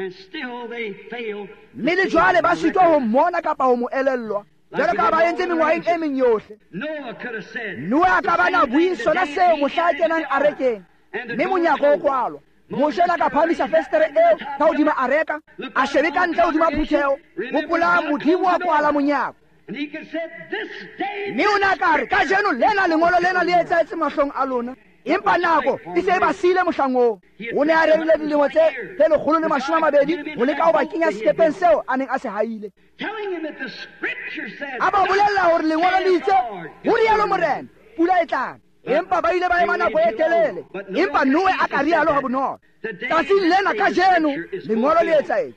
mme le jwale ba sitwa ho mmona kapa ho mo elellwa jalo ka ba entse mengwaheng e meng yohle noe a ka ba na bui sona seo mohla a kenang a rekeng mme monyako o kwalwa moshela ka phamisa festere eo ka hodima a reka a shebe ka ntle hodima phutheo gopola modimo wa kwala monyako mme o ne a kare ka jeno lena lengolo lena le etsaetse mahlong a lona empa nako e se e ba siile mohlang oo o ne a rerile dilemo tse 120 ho leka ho ba kenya sekepeng seo a neng a se haile a ba bolella hore lengolo le itse ho rialo morena pula e tlang empa ba ile ba ema nako e telele empa noe a ka rialo ha bonolo tsatsing lena ka jeno lengolo le etsaetse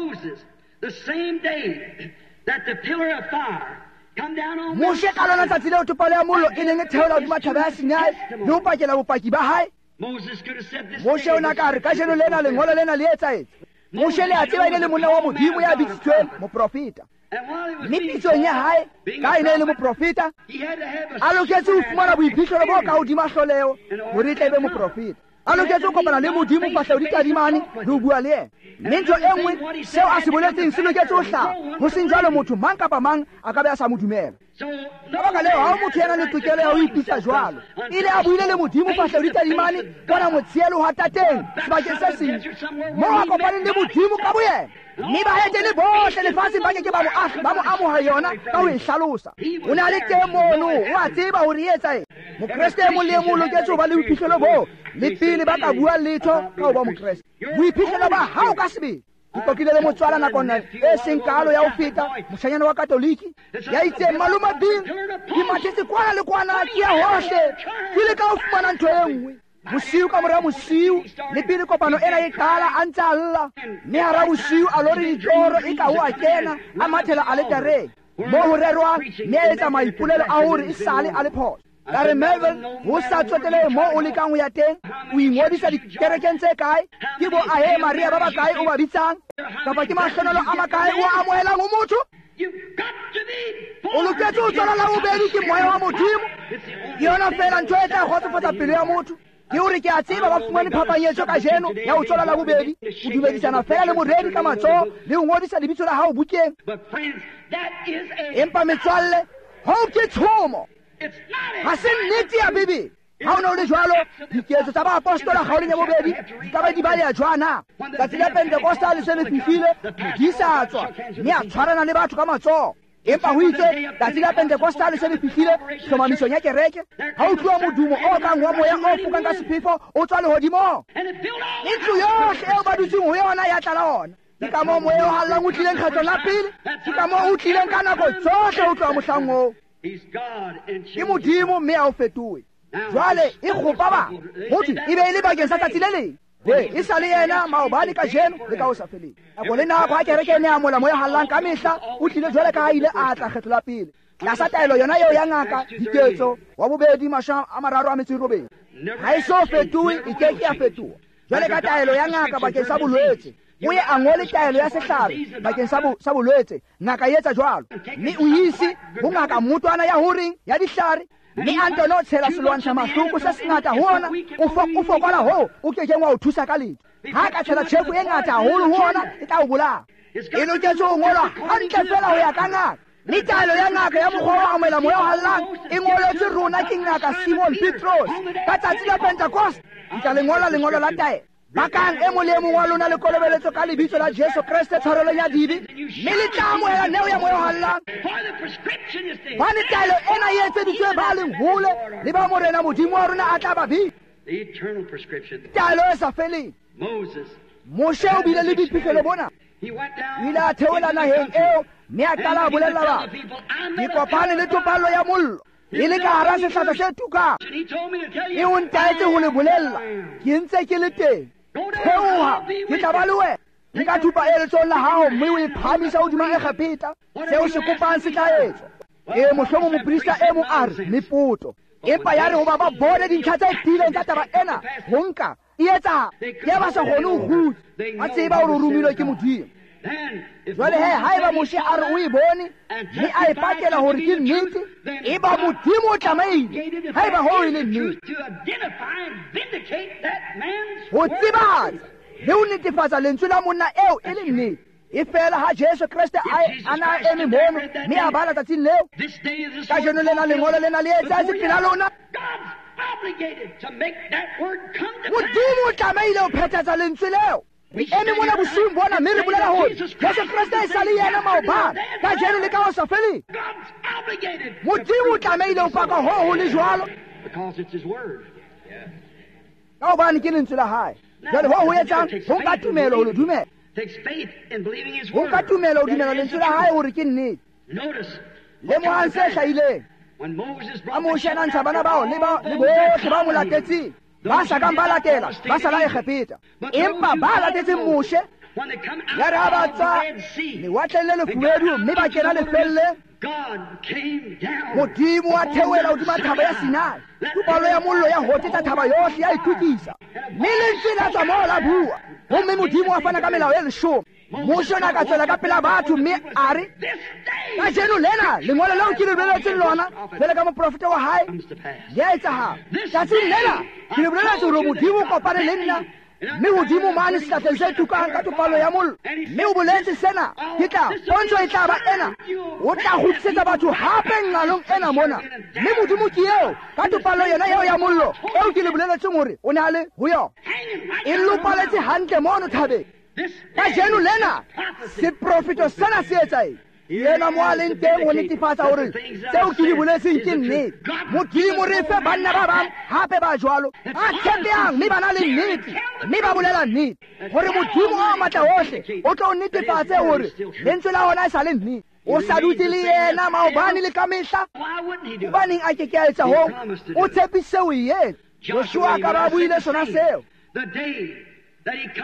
moshe ka lona tsatsi leo topalo ya mollo e neng e theola hodima thaba ya Sinai le ho pakela bopaki ba hae moshe o na ka re ka jeno lena lengolo lena le etsaetse moshe le a tseba e ne le monna wa modimo ya bitsitsweng moprofeta mme pitsong ya hae ka e ne e le moprofeta a loketse ho fumana boiphihlelo bo ka hodima hloleo hore e tle e be moprofeta a loketse ho kopana le modimo fahleo di tadimane le ho bua le yena mme ntho e nngwe seo a se boletseng se loketse ho hlaha ho seng jwalo motho mang kapa mang a ka be a sa mo dumela ka baka leo ha o motho yana le tokelo ya ho ipitsa jwalo ile a buile le modimo fahleo di tadimane bona motshielo ho hatateng sebakeng se seng moo a kopaneng le modimo ka boyena mme baetele bohle lefatsheng ba keke ba mo amoha yona ka ho e hlalosa o ne a le teng mono o a tseba hore e etsaeng mokreste e mong le e mong loketse ho ba le boiphihlelo boo le pele ba ka bua letho ka ho ba mokreste boiphihlelo ba hao ka sebele dikokile le motswala nakong e seng kalo ya ho feta moshanyana wa katoliki ya itseng malomabing ke mathetse kwana le kwana ke ya hohle ke le ka ho fumana ntho e nngwe bosiu ka mora bosiu le pele kopano ena e qala a ntse a lla mme hara bosiu a lore ditoro e ka ho a kena a mathela a le tereng mo ho rerwang mme a etsa maipolelo a hore e sale a le phoso. Ka re Melville ho sa tsotele mo o lekang ho ya teng o ingodisa dikerekeng tse kae ke bo ahe Maria ba bakae o ba bitsang kapa ke mahlonolo a makae o amohelang ho motho. O loketse ho tswala la bobedi ke moya wa Modimo. Ke yona fela ntho e tla kgotsofatsa pelo ya motho. Ke hore ke a tseba ba fumane phapanyetso ka jeno ya ho tswala la bobedi o dumedisana fela le moredi ka matsoho le ho ngodisa lebitso la hao bukeng. Empa metswalle ho ke tshomo ha se nnete ya Bibele. Ha o ne o le jwalo diketso tsa baapostola kgaolong ya bobedi di ka ba di baleya jwana. Tsatsi la Pentekostale se le fihlile di sa tswa mme a tshwarana le batho ka matsoho. Empa ho itse tsatsi la Pentekostale se le fihlile hlomamisong ya kereke ha o tluwa modumo o kang wa moya o fokang ka sephefo o tswa lehodimong. Ntlo yohle eo ba dutseng ho yona ya tlala ona. Ke ka moo moya o hallang o tlileng kgetlong la pele. Ke ka moo o tlileng ka nako tsohle ho tloha mohlang oo. Ke Modimo mme a o fetohe. Jwale e kgopa ba hothi e be e le bakeng sa tsatsi le leng. E sa le yena maobane ka jeno le ka o sa feleng. Nako le nako ha kereke ne a mola moya hallang ka mehla o tlile jwale ka ha ile a tla kgetlo la pele. Tlasa taelo yona eo ya ngaka diketso wa bobedi mashome a mararo a metso e robedi. Ha e so fetohe e ke ke ya fetoha. Jwale ka taelo ya ngaka bakeng sa bolwetse o ye a ngole taelo ya sehlare bakeng sa bolwetse ngaka e etsa jwalo mme o ise ho ngaka mmotwana ya horeng ya dihlare mme a ntono tshela selwantsha mahloko se sengata ho ona o fokola ho o kekeng wa o thusa ka letho ha ka tshela tjhefu e ngata haholo ho ona e tla o bolaya. E loketse ho ngolwa hantle fela ho ya ka ngaka le taelo ya ngaka ya mokgwa wa amohela moya o hallang e ngoletswe rona ke ngaka Simon Petros ka tsatsi la Pentecost. Ka lengolo la taelo bakang e mong le mong wa lona le kolobeletso ka lebitso la Jesu Kriste tshwarelong ya dibe mme le tla amohela neo ya moya o hallang. Bane taelo ena e etseditswe ba leng hole le ba morena Modimo wa rona a tla ba bitsa. Taelo e sa feleng. Moshe o bile le boiphihlelo bona. O ile a theola naheng eo mme a qala a bolella ba ke kopane le topallo ya mollo e le ka hara sehlahla se tukang. E o ntaetse ho le bolella ke ntse ke le teng. Theoha ke tla ba le wena. Nka thupa eletsong la hao mme o e phamisa hodima e kgapeta seo se kopang se tla etswa. Mohlomong moprista e mong a re mepoto empa ya re ho ba bone dintlha tse tiileng tsa taba ena ho nka e etsa ke ba sa kgone ho kgutsa a tseba hore o romilwe ke Modimo. Jwale ha eba Moshe a re o e bone mme a e patela hore ke nnete e ba Modimo o tlamaile ha eba ho e le nnete ho tsebatsa le ho netefatsa lentswe la monna eo e le nnete. E fela ha Jesu Kriste a na eme mono mme a bala tsatsing leo ka jeno lena lengolo lena le etsa sepela lona. Modimo o tlameile ho phethahatsa lentswe leo. Re eme mona bosiung bona mme re bolela hore Jesu Kriste e sa le yena maobane ka jeno le ka ho sa feleng. Modimo o tlameile ho paka ho le jwalo ka hobane ke lentswe la hae. Jwale ho etsang ho nka tumelo ho le dumela ho nka tumelo ho dumela lentswe la hae hore ke nnete. Le mohang se hlahileng a Moshe a ntsha bana bao le bohle ba mo latetseng ba sa kang ba latela ba sala e kgapeta empa ba latetseng Moshe ya re ha ba tswa lewatleng le lefubedu mme ba kena lefelleng. Modimo a theohela hodima thaba ya Sinai tupalo ya mollo ya hotetsa thaba yohle ya itukisa mme lentswe la tswa moo la bua gomme Modimo a fana ka melao e 10. Moshe ona ka tswela ka pela batho mme a re ka jeno lena lengolo leo ke le boleletseng lona jwale ka moprofeta wa hae ya etsahala tsatsing lena ke le boleletse hore Modimo o kopane le nna mme hodimo mane sehlahleng se tukang ka topalo ya mollo mme o boletse sena ke tla pontsho e tla ba ena o tla kgutlisetsa batho hape nqalong ena mona mme Modimo ke eo ka topalo yona eo ya mollo eo ke le boleletseng hore o ne a le ho yona e lopaletse hantle mono thabeng. Ka jeno lena seprofeto sena se etsa eng yena mo a leng teng ho netefatsa hore tseo ke di boletseng ke nnete. Modimo re fe banna ba bang hape ba jwalo a tshepehang mme ba na le nnete mme ba bolela nnete hore Modimo a matla ohle o tlo netefatse hore lentswe la ona e sa le nnete. O sa dutse le yena maobane le ka mehla hobaneng a ke a etsa ho o tshepise o e etsa. Joshua ka ba buile sona seo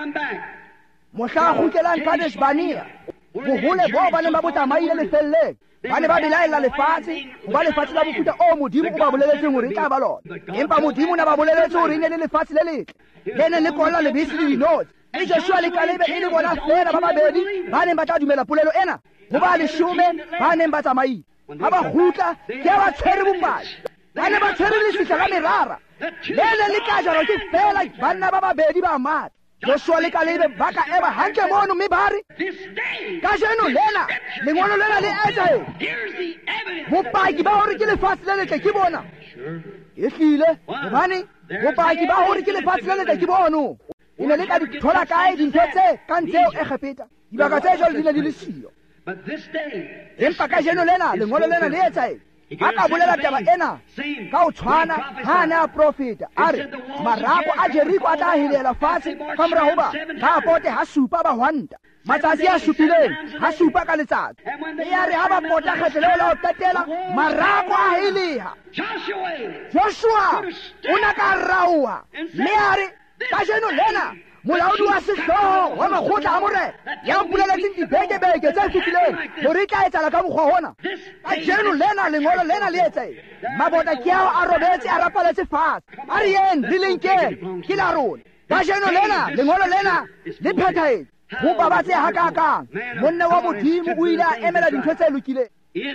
mohla a kgutlelang Kadesh Barnea bohole bo ba neng ba bo tsamaile lefelleng ba ne ba belaela lefatshe goba lefatshe la mofuta o modimo o ba boleletseng gore tla ba lona empa modimo na ba boleletse gore ne le lefatshe le letle le ne le kolla lebese le dinotsi le Joshua le Kalebe e le bona fela ba babedi ba neng ba tla dumela polelo ena go ba 10 ba neng ba tsamaile ga ba gutla ke ba tshwere bopaki ba ne ba tshwere lesitla la merara le ka jalo ke fela banna ba babedi ba mata Joshua le Kalebe ba ka eba hantle mono mme ba re ka jeno lena lengolo lena le etsae bopaki ba gore ke lefatshe le letle ke bona e hlile gobane bopaki ba gore ke lefatshe le letle ke bono e ne le ka di thola kae dintho tse ka ntseo e gepeta dibaka tse jalo di ne di le siyo empa ka jeno lena lengolo lena le etsae a ka bolela taba ena ka o tshwana ha ne a profeta a re marapo a Jeriko a tla hilela fatshe ka morago ba ka pote ha supa ba hwanta matsatsi a supileng ha supa ka letsatsi e ya re ha ba pota kgetleleo la o tatela marapo a hileha Joshua o na ka rauha mme a re ka jeno lena molaodi wa sehloho wa makgotla a more ya mpoleletseng dibekebeke tse fetileng gore e tla etsala ka mokgwa hona ka jeno lena lengolo lena le etsae mabota ke ao a robetse a rapaletse fatshe a re yen re lenkeng ke la rona ka jeno lena lengolo lena le phethahetse go babatse hakakang monne wa modimo o ile a emela dintho tse lokileng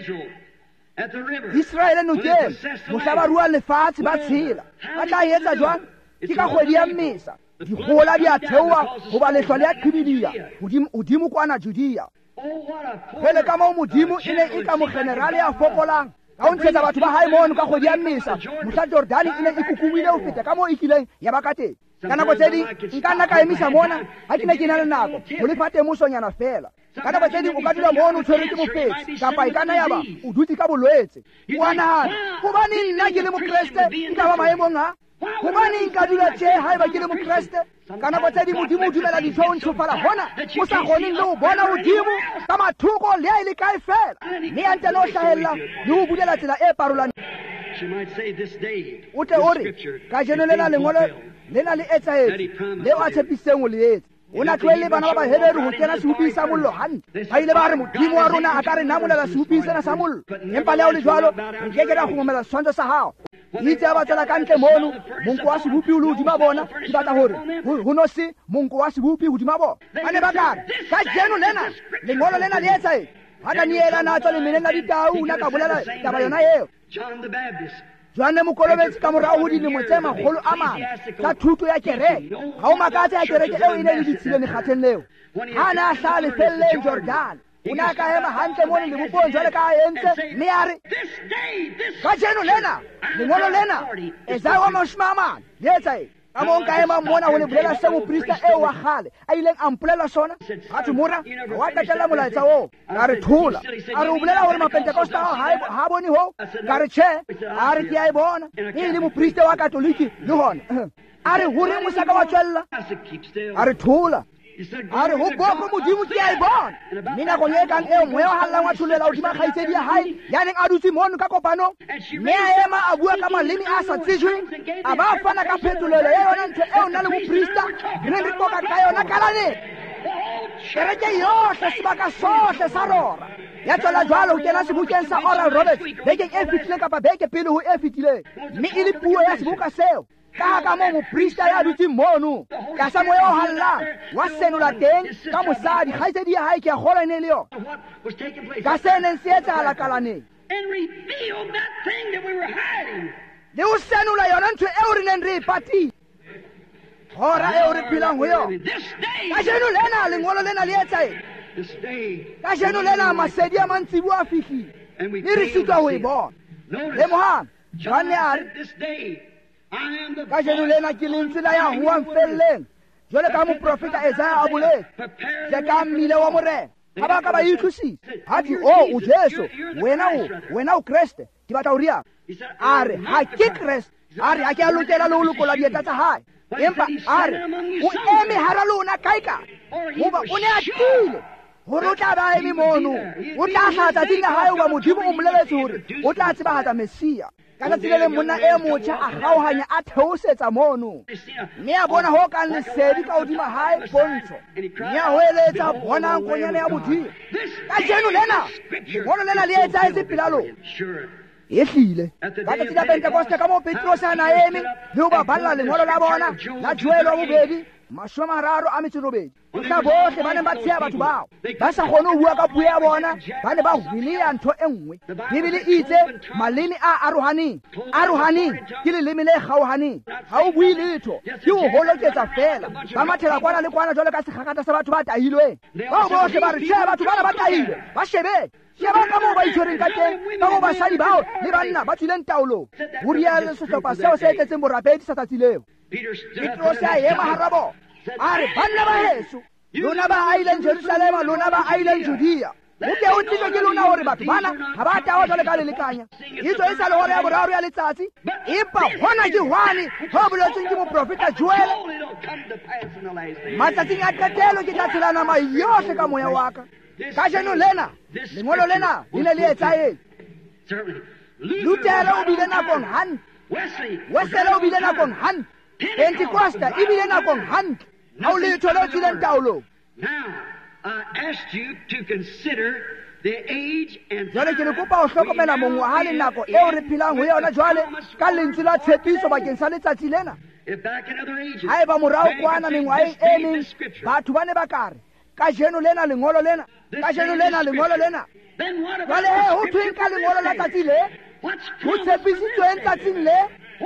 Israele nokeng mohla ba ruang lefatshe ba tshela ba tla etsa jwang ke ka kgwedi ya Mmesa digola di a theoa goba lehlwa le a khibidia godimo kwana Judea gele ka moo modimo e ne e ka mogenerale ya fokolang ka o ntshetsa batho ba hae mono ka kgwedi ya Mmesa mohla Jordani e ne e kukumile ho feta ka moo e kileng ya ba ka teng ka nako tse ding nka nna ka emisa mona ha ke ne ke na le nako go lefa temosonyana fela ka nako tse ding o ka dula mono o tshwere ke mofetsi kapa e ka nna yaba o dutse ka bolwetse wa nahana gobane nna ke le mokreste nka ba maemong a gobane nka dula tse haeba ke le mokreste ka nako tse ding modimo o dumela dintho o ntshofala hona o sa kgoneng le ho bona modimo ka mathoko le a e le kae fela mme a ntele o hlahella le ho bulela tsela e parolaneng o tle o re ka jeno lena lengolo lena le etsaetse leo a tshepiseng o le etsa o na tlohelle bana ba baheleri ho kena sehuping sa mollo hantle ba ile ba re modimo wa rona a ka re namolela sehuping sena sa mollo empa le ao le jwalo re keke ra kgongomela setshwantsho sa hao itse a ba tsela ka ntle mono monko wa sebupi o le hodima bona ke batla gore ho no se monko wa sebupi hodima bona ba ne ba kare ka jeno lena lengolo lena le etsaetse ha Daniele a tswa lemeneng la ditau o na ka bolela taba yona eo Johanne Mokolobetsi ka morao ho dilemo tse 400 tsa thuto ya kereke ga o makatse ya kereke eo e ne le ditshileng kgatheng leo ha na hla lefelleng Jordan o na ka ema hantle mone le bopong jwale ka a entse mme a re ka jeno lena lengolo lena Esaya wa mashimamane le etsae ka moo nka ema mona ho le bolela se moprista eo wa kgale a ileng a mpolela sona gatho mora ga wa qetella molaetsa oo ka re thola a re o bolela gore mapentekosta ao ha bone ho ka re tjhe a re ke a e bona e le moprista wa katoliki le gona a re gore mosaka wa tswella a re thola a re ho boko modimo ke a e bona mme nakong e kang eo moya o hallang wa tsholela hodima kgaitsedi ya hae ya neng a dutse mono ka kopanong mme a ema a bua ka maleme a sa tsejweng a ba fana ka phetolelo ya yona ntho eo nna le moprista re ne re qoka ka yona kalaneng kereke yohle sebaka sohle sa rora ya tswela jwalo ho kena sebokeng sa Oral Roberts bekeng e fetileng kapa beke pele ho e fetileng mme e le puo ya seboka seo ka ka moo moprista ya dutse mono ka sa moya o hallang wa senola teng ka mosadi kgaitsedi ya hae ke a kgolwa e ne le yona ka se neng se etsahala kalaneng le ho senola yona ntho eo re neng re e patile hora eo re phelang ho yona ka jeno lena lengolo lena le etsaeng ka jeno lena masedi a mantsibo a fihlile e re sitwa ho e bona le mohang Johanne a re ka jeno lena ke le tsela ya huang felleng jwale ka moprofeta Esaya a boletse je ka mmile wa morena ga ba ka ba itlhosisa hati o Jesu wena o Kreste ke batla ho ria a re ha ke Kreste a re ha ke a lokela le ho lokola dieta tsa hae empa a re o eme hara lona kaeka goba o ne a tile gore o tla ba eme mono o tla tlhatsa tsatsing la hae goba modimo o moleletse gore o tla tsebagatsa Mesia ka tsatsi le monna e motjha a gaoganya a theosetsa mono mme a bona ho kang lesedi ka hodima hae pontsho mme a hoeletsa bonang konyana ya bodimo ka jeno lena lengolo lena le etsahetse pilalo e hlile ka tsatsi la pentekoste ka moo Petrose a na eme le ho ba balla lengolo la bona la Joele wa bobedi 30 ka bohle ba ne ba tsheya batho bao ba sa kgone ho bua ka puo ya bona ba ne ba hweleya ntho e nngwe Bibele e itse maleme a arohaneng ke leleme le kgaohaneng ha o bue letho ke ho holoketsa fela ba mathela kwana le kwana jwale ka segagata sa batho ba tahilweng bao bohle ba re tsheya batho bana ba tahilwe ba shebe sheba ka moo ba itshwereng ka teng ka moo basadi bao le banna ba tswileng taolong ho rialo sehlopha seo se tletseng borapedi sa tsatsi leo Petrose a ema harabo a re banna ba heso lona ba aileng Jerusalema lona ba aileng Judea o ke o tsitse ke lona hore batho bana ha ba tawa jwale ka lelekanya itso e sa le hore ya boraro ya letsatsi empa hona ke hwane ho boletseng ke moprofeta Joele matsatsing a qetelo ke tla tshela nama yohle ka moya wa ka ka jeno lena lengolo lena le ne le etsahetse Luther o bile nakong hantle Wesley o bile nakong hantle Pentecoste e bile nakong hantle ha o letho le tswileng taolong jwale ke le kopa ho hlokomela mongwaha le nako eo re phelang ho yona jwale ka lentswe la tshepiso bakeng sa letsatsi lena ha eba morao kwana mengwaheng e meng batho ba ne ba kare ka jeno lena lengolo lena jwale ho thweng ka lengolo la tsatsi le ho tshepisitsweng tsatsing le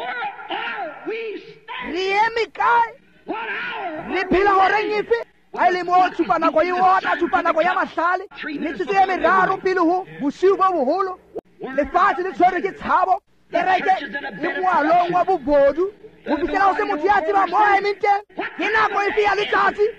re eme kae re phela horeng efe a le mo tshupa nako e ona tshupa nako ya mahlale metsotso e meraro pele ho bosiu bo boholo lefatshe le tshwere ke tshabo kereke le moalong wa bobodu ho fihlela ho se motho ya tseba mo a emeng teng ke nako efe ya letsatsi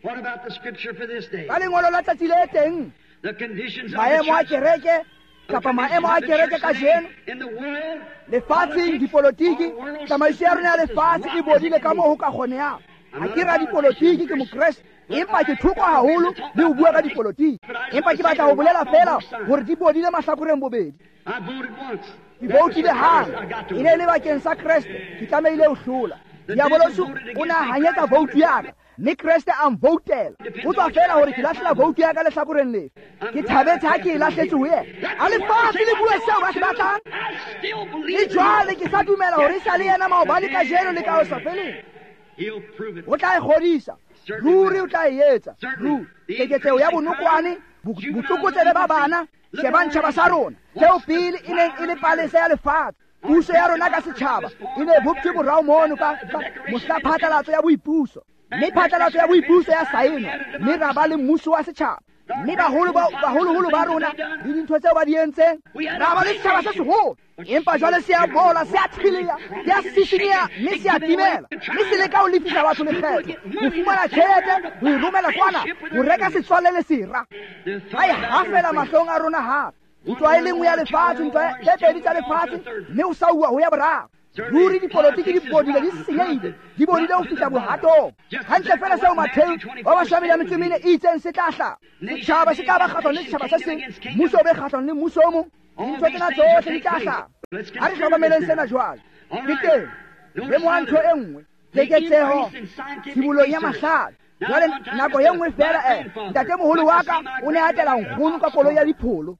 ka lengolo la tsatsi le teng maemo a kereke kapa maemo a kereke ka jeno lefatsheng dipolotiki tsamaiso ya rona ya lefatshe e bodile ka moo ho ka kgonehang ha ke ra dipolotiki ke mokreste empa ke thoko haholo le ho bua ka dipolotiki empa ke batla ho bolela fela hore di bodile mahlakoreng bobedi ke voutile hang e ne le bakeng sa Kreste ke tlamehile ho hlola diaboloso o ne a hanyetsa voutu yaka mme Kreste a mvoutela ho tswa fela hore ke lahlela voutu ya ka lehlakoreng lefe ke thabetse ha ke e lahletse ho yena a lefatshe le bue seo ba se batlang le jwale ke sa dumela hore e sa le yena maobane ka jeno le ka ho sa feleng o tla e kgodisa ruri o tla e etsa keketseho ya bonokwane botlokotsebe ba bana sheba ntšhaba sa rona seo pele e neng e le palesa ya lefatshe puso ya rona ka setšhaba e ne boptse morao mono ka mohlaphatlalatso ya boipuso mme phatlalatso ya boipuso ya saenwa mme ra ba le mmuso wa setšhaba mme baholoholo ba rona le dintho tseo ba di entseng ra ba le setšhaba se seholo empa jwale se a bola se a tsheleya se a sisinya mme se a timela mme se leka ho lefisa batho lekgetho ho fumana tjhelete ho e romela kwana ho reka setswalle le sera ba e hafela mahlong a rona hape ntwa e le nngwe ya lefatshe ntwa tse pedi tsa lefatshe mme o sauwa ho ya boraro ruri dipolotiki di bodile di senyehile di bodile ho fihla bohatong hantle fela seo Matheu wa 24 e itseng se tla hlaha setjhaba se tla ba kgahlano le setjhaba se seng mmuso o be kgahlano le mmuso o mong dintho tsena tsohle di tla hlaha ha re hlokomeleng sena jwale ke teng le moha ntho e nngwe keketseho tshibolong ya mahlale jwale nako e nngwe fela ntatemoholo wa ka o ne a atela nkgono ka koloi ya dipholo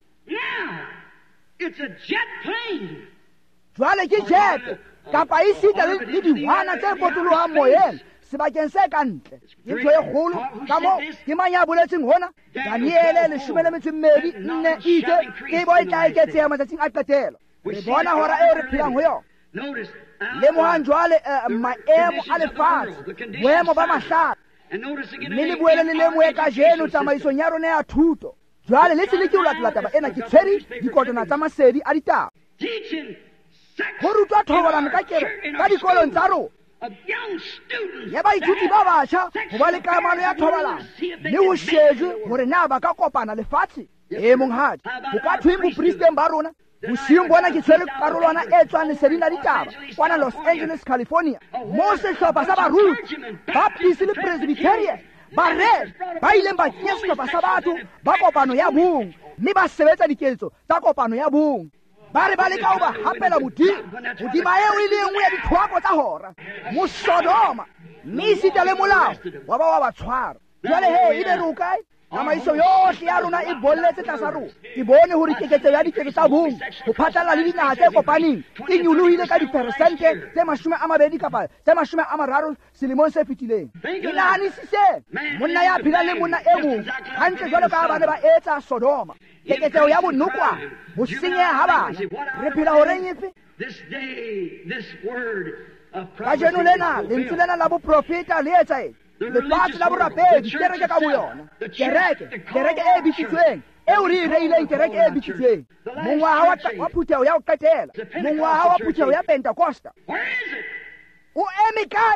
jwale ke jete kapa e sita le dihwana tse potolohang moyeng sebakeng se ka ntle ke ntho e kgolo ka moo ke mang ya boletseng hona Daniele 12:4 itse ke bo e tla eketseha matsatsing a qetelo re bona hora eo re phelang ho yona le mohang jwale maemo a lefatshe boemo ba mahlale mme le boele le lemoe ka jeno tsamaisong ya rona ya thuto jwale le tsele ke o latela taba ena ke tshwere dikotwana tsa masedi a ditaba ho rutwa thobalano ka dikolong tsa rona ya baithuti ba batjha ho ba le kamano ya thobalano mme ho shejwe hore na ba ka kopana lefatshe monghadi ho ka thweng bopristeng ba rona bosiung bona ke tshwere karolwana e tswang leseding la ditaba kwana Los Angeles, California moo sehlopha sa baruti Baptist le Presbyterian ba ileng ba kenya sehlopha sa batho ba kopano ya bong mme ba sebetsa diketso tsa kopano ya bong ba re ba leka ho ba hapela modimo modimo eo e le nngwe ya dithwako tsa hora mo Sodoma mme esita le molao wa ba wa ba tshwara. Jwale he ebe re o kae? Tsamaiso yohle ya rona e bolletse tlasa rona. Ke bone hore keketseho ya diketso tsa bong ho phatlalla le dinaha tse kopaneng e nyolohile ka diperesente tse 20 kapa tse 30 selemong se fetileng. E nahanisise monna ya phelang le monna e mong hantle jwalo ka ba ne ba etsa Sodoma. Keketseho ya bonokwa ho senyeha ha bana. Re phela horeng efe? Kajeno lena lentswe lena la boprofeta le etsa eng? Lefatshe la borapedi kereke ka boyona. Kereke e bitsitsweng eo re reileng kereke e bitsitsweng mongwaha wa phutheho ya ho qetela, mongwaha wa phutheho ya Pentecosta. O eme kae?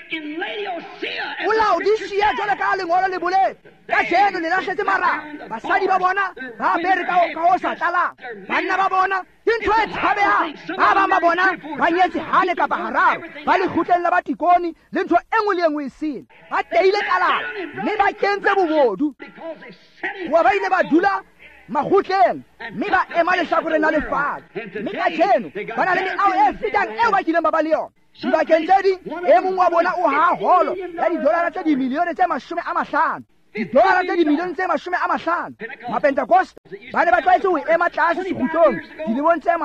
O Laodicea jwale ka lengolo le boletse. Kajeno le lahletse marang. Basadi ba bona ba apere ka ho sa tlalang. Banna ba bona ke ntho e tshabehang. Ba bang ba bona ba nyetse hane kapa hararo. Ba lekgotleng la batikoni le ntho e nngwe le e nngwe e sele. Ba teile kalala mme ba kentse bobodu. Wa ba ile ba dula makgotleng mme ba ema lehlakoreng la lefatshe. Mme kajeno ba na le meao e fetang eo ba kileng ba ba le yona. Dibakeng tse ding e mong wa bona o ha holo ya didolara tse dimilione tse 50. Didolara tse dimilione tse 50. Mapentekoste ba ne ba tlwaetse ho ema tlase sekhutlong dilemong tse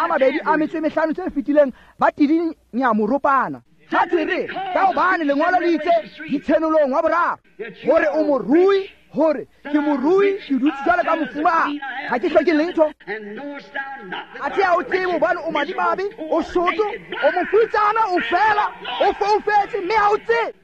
25 tse fetileng ba tidinya moropana. Ha tsere ka hobane lengolo le itse ditshenolong wa boraro hore o morui hore ke morui ke dutse jwale ka mofuma ha ke hloke letho. Ati a o tsebo bana o madimabe o soto o mofutsana o fela o foufetse mme ha o tse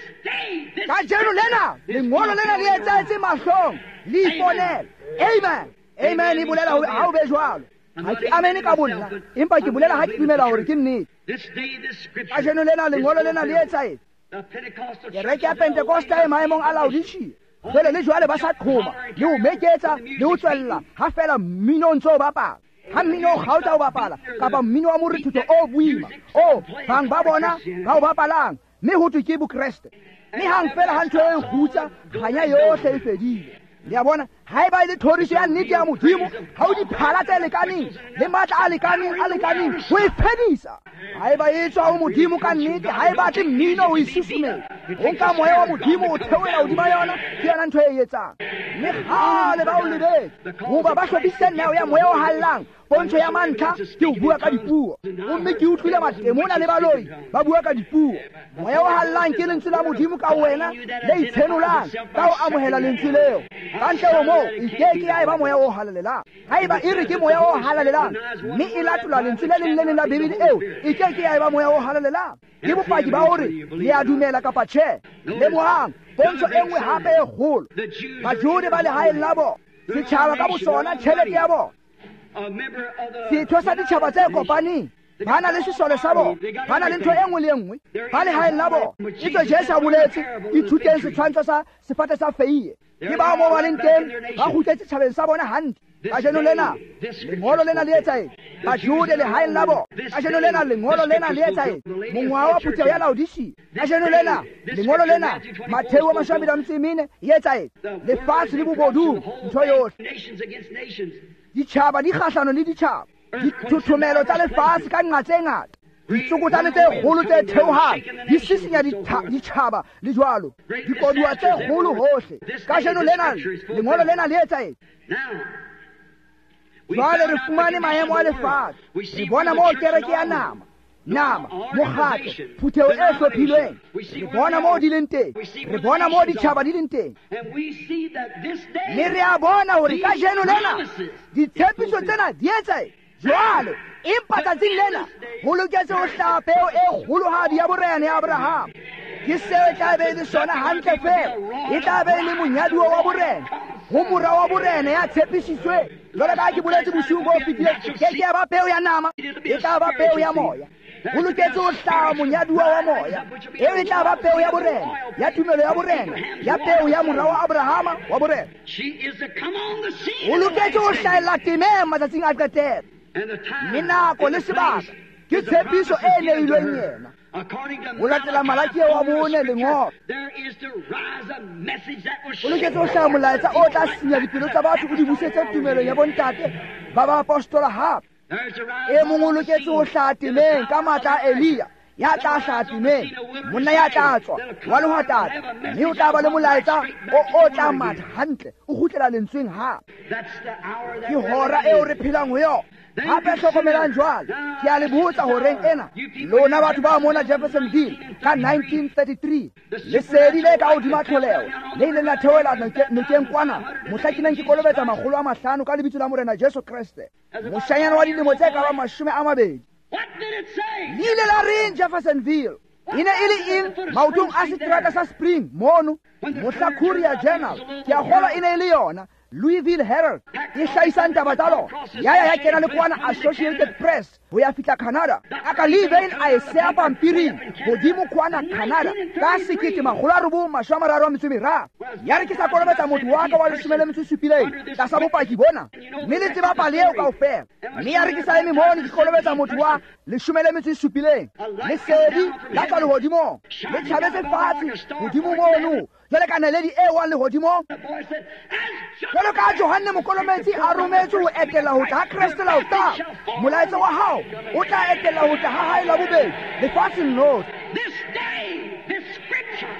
kajeno lena lengolo lena le etsahetse mahlong le iponela. Amen. Amen e bolela ha o be jwalo. Ha ke amene ka bonna empa ke bolela ha ke dumela hore ke nnete. Kajeno lena lengolo lena le etsahetse kereke ya Pentecosta e maemong a Laodicea. Jwale le jwale ba sa qhoma le ho meketsa le ho tswella ha fela mmino ntso o bapala. Ha mmino o kgaotsa ho bapala kapa mmino wa morethuto o boima o bang ba bona ba o bapalang mme ho thwe ke bokreste. Mme hang fela ha ntho e kgutsa kganya yohle e fedile. Le ya bona ha e ba le thoriso ya nnete ya modimo ha o diphala tse lekaneng le matla a lekaneng ho e fedisa. Ha e ba e tswa ho modimo ka nnete ha e batle mmino o e susumela. O nka moya wa modimo o theoela hodima yona ke yona ntho e etsang. Mme kgale ba o lebetse hoba ba hlophisitse neo ya moya o hallang. Pontsho ya mantlha ke ho bua ka dipuo. Mme ke utlwile matemona le baloi ba bua ka dipuo. Moya o hallang ke lentswe la modimo ka wena le itshenolang ka ho amohela lentswe leo. Kantle ho moo e keke ya eba moya o halalelang. Ha eba e re ke moya o halalelang mme e latolwa lentswe le leng la Bibele eo e keke ya eba moya o halalelang. Ke bopaki ba hore le a dumela kapa tjhe. Le mohang pontsho e nngwe hape e kgolo. Bajude ba lehaeng la bona setjhaba ka bosona tjhelete ya bona. Setho sa ditjhaba tse kopaneng ba na le sesole sa bona, ba na le ntho e nngwe le nngwe ba lehaeng la bona. Itse Jesu a boletse ithuteng setshwantsho sa sefate sa feiye. Ke ba mo ba leng teng ba kgutletse tjhabeng sa bona hantle. Kajeno lena lengolo lena le etsa eng? Bajude lehaeng la bona. Kajeno lena lengolo lena le etsa eng? Mongwaha wa phutheho ya Laodicea. Kajeno lena lengolo lena Matheo 24 e etsa eng? Lefatshe le bobodung ntho yohle. Ditjhaba di kgahlano le ditjhaba. Dithuthumelo tsa lefatshe ka nqa tse ngata. Ditsokotane tse kgolo tse theohang di sisinya ditjhaba le jwalo. Dikoduwa tse kgolo hohle. Kajeno lena lengolo lena le etsa eng? Jwale re fumane maemo a lefatshe. Re bona moo kereke ya nama mokgatlo phutheho e hlophilweng. Re bona moo di leng teng. Re bona moo ditjhaba di leng teng. Mme re a bona hore kajeno lena ditshepiso tsena di etsa eng? Jwale empa tsatsing lena ho loketse ho hlaha peo e kgolohadi ya borena ya Abraham. Ke seo e tla be le sona hantle fela e tla be le monyaduwa wa borena ho mora wa borena ya tshepisitsweng. Jwale ka ke boletse bosiung bo fetileng ke ya ba peo ya nama e tla ba peo ya moya. Ho loketse ho hlaha monyaduwa wa moya eo e tla ba peo ya borena ya tumelo ya borena ya peo ya mora wa Abrahama wa borena. Ho loketse ho hlahella temeng matsatsing a qetela. Mme nako le sebaka ke tshepiso e neilweng yena. Ho latela Malaki wa 4 lengolo o loketse ho hlaha molaetsa o tla sinya dipelo tsa batho o di busetse tumelong ya bontate ba ba apostola hape. e mongwe o loketse ho hlaha temeng ka matla a Elia ya tla hlaha temeng monna ya tla tswa wa lehwatata mme o tla ba le molaetsa o tla matha hantle o kgutlela lentsweng ha ke hora eo re phelang ho yona hape hlokomelang jwale ke a le botsa horeng ena lona batho ba mona Jeffersonville ka 1933 lesedi le ka hodima tlholeho le ile la theohela nokeng kwana mohla ke neng ke kolobetsa 500 ka lebitso la morena Jesu Kriste moshanyana wa dilemo tse ka ba 20 le ile la reng Jeffersonville e ne e le eng maotong a seterata sa Spring mono mohla Courier Journal ke a kgolwa e ne e le yona Louisville Herald e hlahisang taba tsa lona ya kena le kwana Associated Press ho ya fihla Canada a ka leaveng a e sea pampiring hodimo kwana Canada ka 1933 ya re ke sa kolobetsa motho wa ka wa 17 ka sa bopaki bona mme le tseba pale eo kaofela mme ya re ke sa eme mono ke kolobetsa motho wa 17 lesedi la tsa lehodimo le tjhabetse fatshe hodimo mono jwale ka naledi e one lehodimo jwalo ka Johanne Mokolometsi a rometse ho etela ho tla Kriste la uta molaetsa wa hao o tla etela ho tla ha hae la bobedi lefatsheng lohle This day, this scripture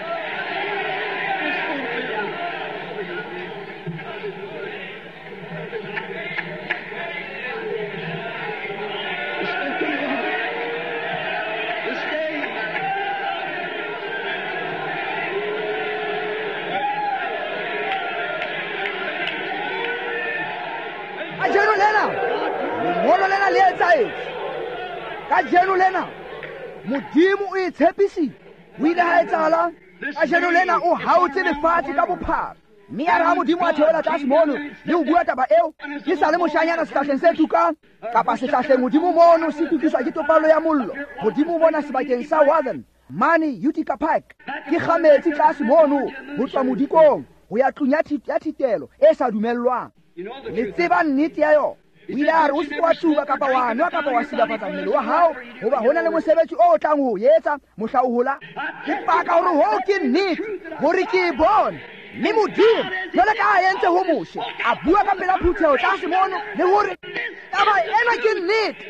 ngolo lena le etsaetse ka jeno lena modimo o itshepisitse o ile ha etsahala ka jeno lena o haotse lefatshe ka bophara mme ya re ha modimo a theola tlase mono le ho bua taba eo ke sa le moshanyana sehlahleng se tukang kapa sehlahleng modimo mono se tukiswa ke topalo ya mollo modimo mona sebakeng sa Warden mane Utica Park ke kgametsi tlase mono ho tswa modikong ho ya tlung ya thitelo e sa dumellwang le tseba nnete ya yona o ile a re o se wa tsuba kapa wa nwa kapa wa silafatsa mmele wa hao hoba hona le mosebetsi o tlang ho etsa mohla o hola ke paka hore ho ke nnete hore ke bone mme modimo jwale ka a entse ho moshe a bua ka pela phutheho tlase mono le hore taba ena ke nnete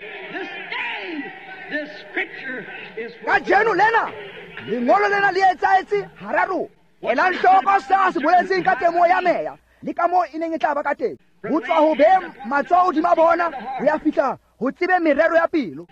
ka jeno lena lengolo lena le etsaetse hararo ela hloko sa se boletseng ka temo ya meya le ka moo e neng e tla ba ka teng ho tswa ho be matsoho di mabona ho ya fihla ho tsebe merero ya pelo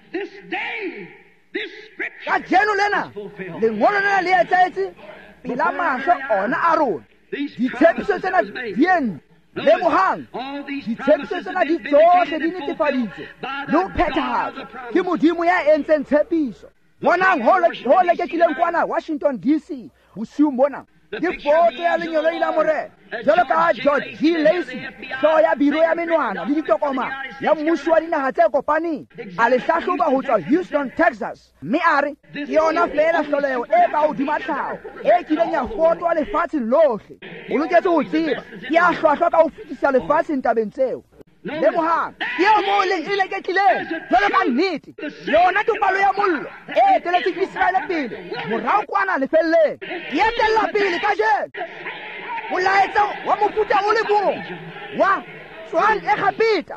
ka jeno lena lengolo lena le etsaetse pela mahlo ona a rona ditshepiso tsena dien le mohang ditshepiso tsena di tsohle di netefaditswe le ho phethahatswa ke modimo ya entseng tshepiso bonang ho lekekileng kwana Washington DC bosiu mona ke foto ya lenyolo ila morena jalo ka George G. Lacey hlooho ya biro ya menwana le ditokomane ya mmuso wa dinaha tse kopaneng a le hlahloba ho tswa Houston, Texas mme a re ke yona feela hloleho e ka hodima tlhaho e kileng ya fotwa lefatsheng lohle o loketse ho tseba ke a hlwahlwa ka ho fetisa lefatsheng tabeng tseo le mohang ke eo moo le eleketlileng jwalo ka nnete yona topalo ya mollo e eteletse Israele pele morao kwana lefelleng e etella pele ka jeno molaetsa wa mofuta o le bong wa tswang e kgapeta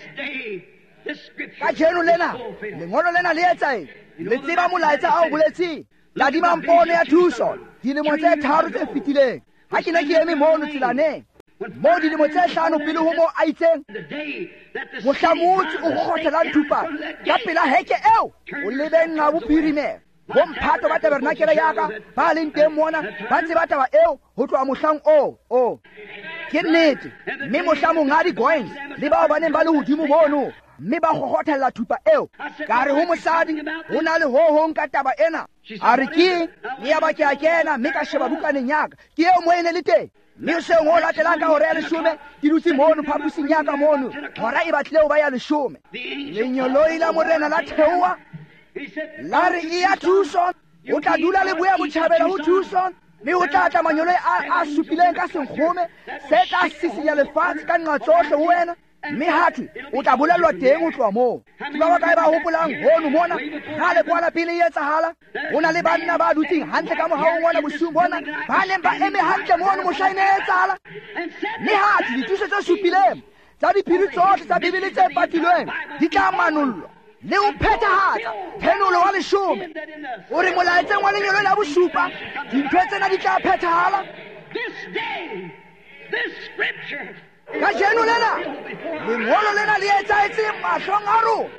ka jeno lena lengolo lena le etsaetse le tseba molaetsa ao boletseng tadimang pono ya thuso dilemo tse 3 tse fetileng ha ke ne ke eme mono tselaneng mo dilemo tse 5 pele ho mo a itseng mohlamotsi o kgothelang thupa ka pela heke eo o lebeng na bophirimela bomphato ba tabernakele yaka ba leng teng mona ba tseba taba eo ho tloha mohlang o ke nnete mme mohlamong a di-goins le bao ba neng ba le hodimo mono mme ba kgokgothella thupa eo ka re ho mosadi ho na le ho hong ka taba ena a re ke ya ba ke a kena mme ka sheba bukaneng yaka ke eo mo ene le teng mme o seng o latelang ka hore ya 10 ke dutse mono phaposing yaka mono hora e batlile ho ba ya 10 lenyoloi la morena la theoha la re e ya thuso o tla dula le boya botjhabela ho thuso mme o tla tla manyolo a supileng ka senkgome se tla sisinya lefatshe ka nqa tsohle ho wena mme hathi o tla bolellwa teng ho tloha moo ke ba bakae ba hopolang hono mona ha le kwana pele e etsahala ho na le banna ba dutseng hantle ka mohaong ona bosiung bona ba neng ba eme hantle mono mohlaene e etsahala mme hathi dithuso tse supileng tsa diphiri tsohle tsa bibele tse patilweng di tla manollwa le ho phethahatsa phenolo wa 10 o re molaetseng wa lenyalo la bosupa dintho tsena di tla phethahala. Ka jeno lena lengolo lena le etsahetse mahlong a rona.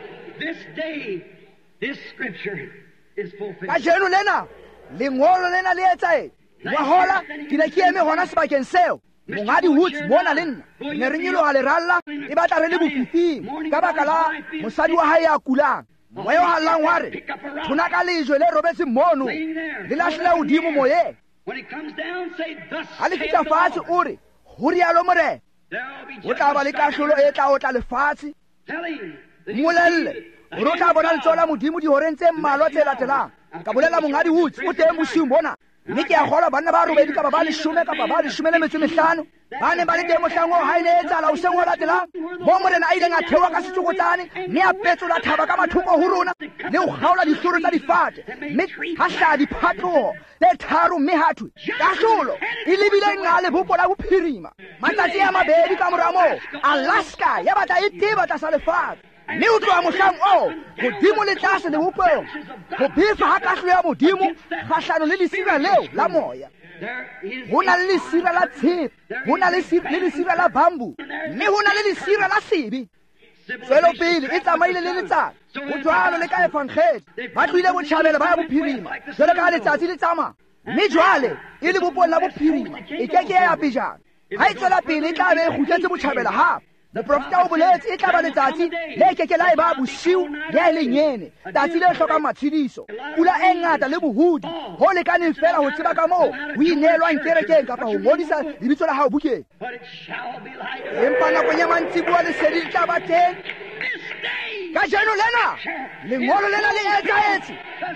Ka jeno lena lengolo lena le etsahetse. Wahola ke ne ke eme hona sebakeng seo mongadi Woods mona le nna ne re nyoloha leralla e batla re le bofifing ka baka la mosadi wa hae ya kulang. Moya o hallang wa re thona ka lejwe le robetseng mono le lahlile hodimo moyeng. Ha le fihla fatshe o re ho rialo Morena o tla ba le kahlolo e tla otla lefatshe. Molelle o re o tla bona letsoho la Modimo dihoreng tse mmalwa tse latelang. Ka bolela mongadi Woods o teng bosiung bona. Mme ke a kgolwa banna ba robedi kapa ba 10 kapa ba 15 ba ne ba le teng mohlang o ha e ne etsahala hoseng o latelang moo Morena a ileng a theoha ka setsokotsane mme a petsola thaba ka mathoko ho rona le ho kgaola dihloro tsa difate mme ha hlaha diphatloho tse tharo mme ha thwe kahlolo e lebile nqa lebopo la bophirima. Matsatsi a mabedi ka mora moo Alaska ya batla e teba tlasa lefatshe mme ho tloha mohlang oo hodimo le tlase lebopong ho befa ha kahlo ya Modimo kgahlano le lesira leo la moya. Ho na le lesira la tshepe, ho na le lesira la bambu, mme ho na le lesira la sebe. Tswelo pele e tsamaile le letsatsi ho jwalo le ka efankgedi ba tlohile botjhabela ba ya bophirima jwalo ka letsatsi le tsamaya mme jwale e le bopong la bophirima e keke ya pejana. Ha e tswela pele e tla be e kgutletse botjhabela hape. Moprofeta o boletse e tla ba letsatsi le keke la e ba bosiu le lenyene tsatsi le hlokang matshediso pula e ngata le bohudi ho lekaneng fela ho tseba ka moo ho inelwang kerekeng kapa ho ngodisa lebitso la hao bukeng. Empa nakong ya mantsibua lesedi le tla ba teng. Ka jeno lena lengolo lena le etsahetse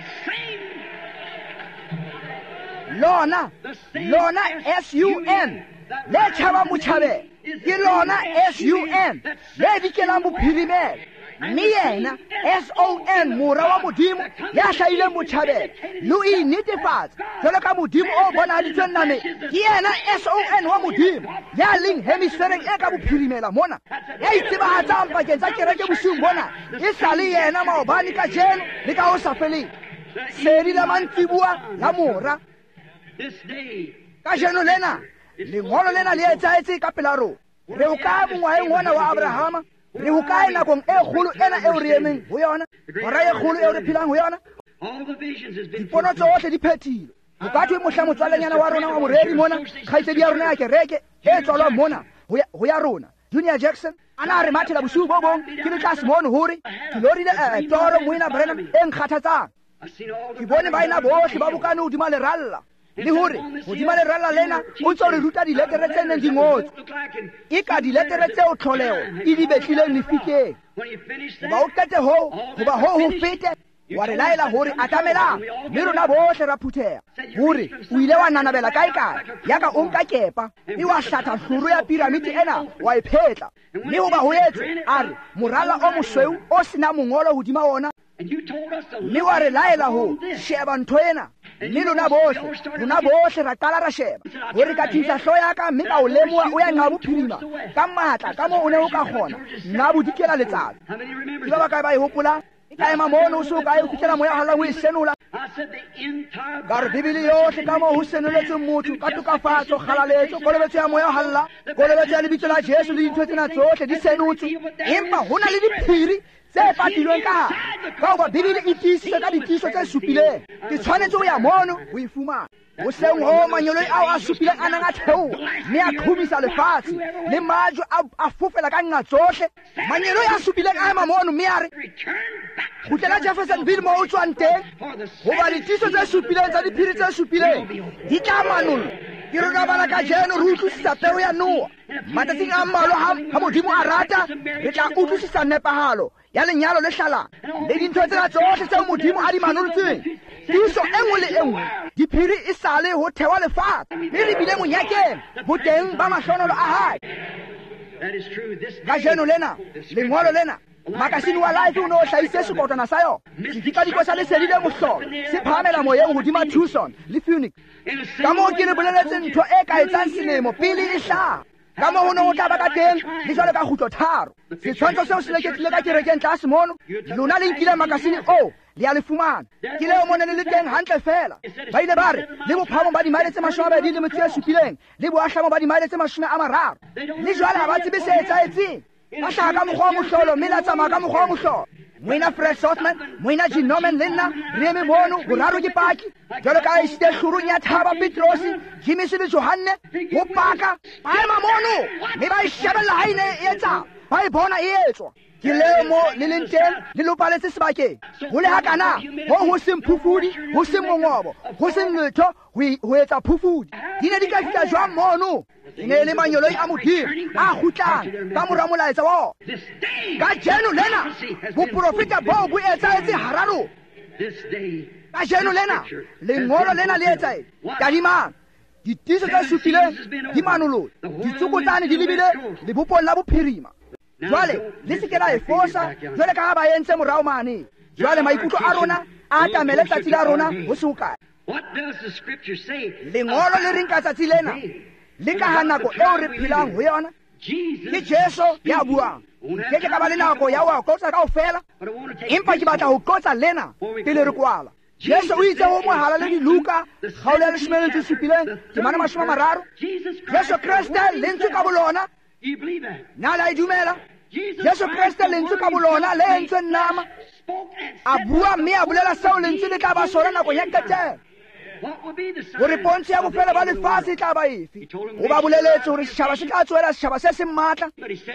lona SUN le tjhaba motjhabela ke lona SUN le dikelang bophirimela mme yena SON mora wa Modimo ya hlahileng botjhabela le o inetefatsa jwalo ka Modimo o bonahaditsweng name ke yena SON wa Modimo ya leng hemisfereng e ka bophirimela mona ya itsebahatsang pakeng tsa kereke bosiung bona e sa le yena maobane ka jeno le ka ho sa feleng sedi la mantsibua la mora. Ka jeno lena lengolo lena le etsahetse ka pela rona. Re ho kae mongwaheng ona wa Abrahama? Re ho kae nakong e kgolo ena eo re emeng ho yona? Hora e kgolo eo re phelang ho yona? Dipono tsohle di phethile. Ho ka thwe mohla motswalenyana wa rona wa moreri mona kgaitsedi ya rona ya kereke e tswalwang mona ho ya rona Junior Jackson ana re mathela bosiu bo bong ke le tlase mono hore ke lorile toro moena Branham e nkgathatsang. Ke bone ba ena bohle ba bokane hodima leralla le hore hodima leralla lena o ntso re ruta diletere tse neng di ngotswe e ka diletere tseo tlholeo e di betlileng lefikeng ba o qete hoba ho fete wa re laela hore atamelang mme rona bohle ra phutheha hore o ile wa nanabela kae yaka o nka kepa e wa hlatha hloro ya piramidi ena wa e phetla mme hoba ho etswe a re morala o mosweu o sena mongolo hodima ona mme wa re laela ho sheba ntho ena mme rona bohle ra qala ra sheba hore ka tisa hlo ya ka mme ka o lemoa o ya nqa bophirima ka matla ka mo o ne o ka kgona nqa bodikela letsatsi ke ba kae ba e hopola e ka ema mono o se o ka e fihlela moya hallang o e senola ka re bibele yohle ka moo ho senoletsweng motho ka tokafatso kgalaletso kolobetso ya moya halla kolobetso ya lebitso la Jesu le dintho tsena tsohle di senotswe empa ho na le diphiri tse patilweng ka hare ka hoba bibele e tiisitse ka ditiiso tse supileng ke tshwanetse ho ya mono ho e fumana hoseng ho manyoloi ao a supileng a nang a theoha mme a qhomisa lefatshe le majwe a fofela ka nqa tsohle manyoloi a supileng a ema mono mme a re kgutlela Jeffersonville moo o tswang teng hoba ditiiso tse supileng tsa diphiri tse supileng di tla manollo ke rona bana ka jeno re utlwisisa peo ya Noa matsatsing a mmalwa ha Modimo a rata re tla utlwisisa nepahalo ya lenyalo le hlalang le dintho tsena tsohle tseo Modimo a di manolotseng tiiso e nngwe le e nngwe diphiri e sale ho thewa lefatshe mme re bile monyakeng boteng ba mahlonolo a hae ka jeno lena lengolo lena makasine wa Life o ne o hlahise sekotwana sa yona sedikadiko sa lesedi le mohlolo se phahamela moyeng hodima Tucson le Phoenix ka moo ke le boleletse ntho e ka etsang selemo pele e hlaha ka mo go ne go tla ba ka teng le jalo ka gutlo tharo setshwantsho seo se leketsile ka kerekeng tlase mono lona le nkile makasine o le a le fumana ke leo mone le le teng hantle fela ba ile ba re le bophamo ba dimaele tse 27 le boahlamo ba dimaele tse 30 le jwale ga ba tsebe se etsaetseng ba hlaga ka mokgwa wa mohlolo mme la tsamaya ka mokgwa wa mohlolo moina Fred Sothman moina Jean Norman le nna re eme mono boraro ke paki jalo ka isite hlurung ya Thaba Petrosi Jimmy le Johanne go paka ba ema mono mme ba ishebella ha ine e etsa ba e bona e etswa ke leo mo le leng teng le lopaletse sebakeng go le hakana go seng phufudi go seng mongobo go seng letho ho etsa phufudi di ne di ka fihla jwang mono ne le manyoloi a modimo a gutlang ka mora molaetsa wa ka jeno lena boprofeta bo bo etsaetse hararo ka jeno lena lengolo lena le etsaetse tadimang ditiso tsa supileng di manolola ditsukutsane di lebile lebopong la bophirima jwale le se ke la e fosa jwale ka ba entse morao mane jwale maikutlo a rona a tamele tsatsi la rona ho se hokae lengolo le reng ka tsatsi lena le ka ha nako eo re phelang ho yona ke Jesu ya buang ke ka ba le nako ya wa kotsa kaofela empa ke batla ho kotsa lena pele re kwala Jesu o itse ho mohala le diluka kgaolo ya 17 ke mana 30 Jesu Kriste le ntse ka bolona na la idumela Jesu Kriste le ntse ka bolona le ntse nama a bua mme a bolela seo le ntse le tla ba sona nako ya ketelo gore pontse ya bofelo ba lefatshe tla ba efe o ba boleletse gore setšhaba se tla tswela setšhaba se se maatla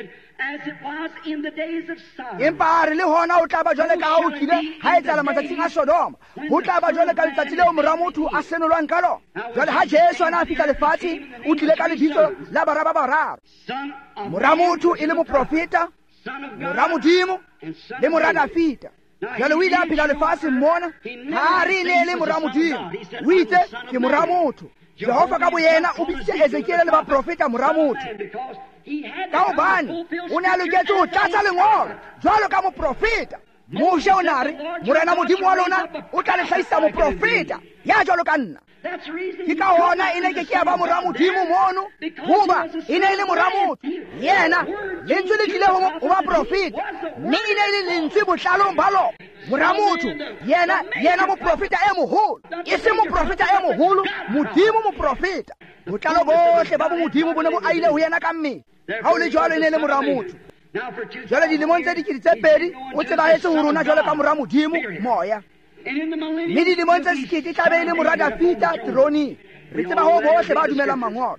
empa a re le gona o tla ba jwale ka ga o kile ga e tsala matsatsing a Sodoma go tla ba jwale ka letsatsi leo mora motho a senolwang ka lona jwale ga Jesu a ne a fitlha lefatshe o tlile ka lebitso la bara ba bararo mora motho e le moprofeta mora modimo le mora Dafita jwale o ile a phela lefatshe mmona ga re ne le mora modimo o itse ke mora motho Jehova ka boyena o bitsitse Ezekiele le baprofeta mora motho ka gobane o ne a loketse go tlatsa lengolo jwalo ka moprofeta moshe o nare morena modimo wa lona o tla le tlhaisa moprofeta ya jwalo ka nna ke ka gona e ne ke ya ba mora modimo mono goba e ne e le mora motho yena lentswe le tlile go baprofeta mme e ne e le lentswe botlalong ba lona mora motho yena moprofeta e mogolo e se moprofeta e mogolo modimo moprofeta botlalo botlhe ba bo modimo bo ne bo aile ho yena ka mmele ga o le jwalo e ne e le mora motho jwale dilemong tse dikedi tse pedi o tsebaetse go rona jwalo ka mora modimo moya mme dilemong tse sekete tla be e le mora Dafita troneng re tseba go botlhe ba dumelang mangolo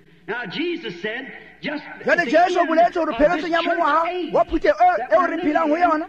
jwale Jesu o boletse gore pheletsong ya mongwaga wa phute eo re phelang go yona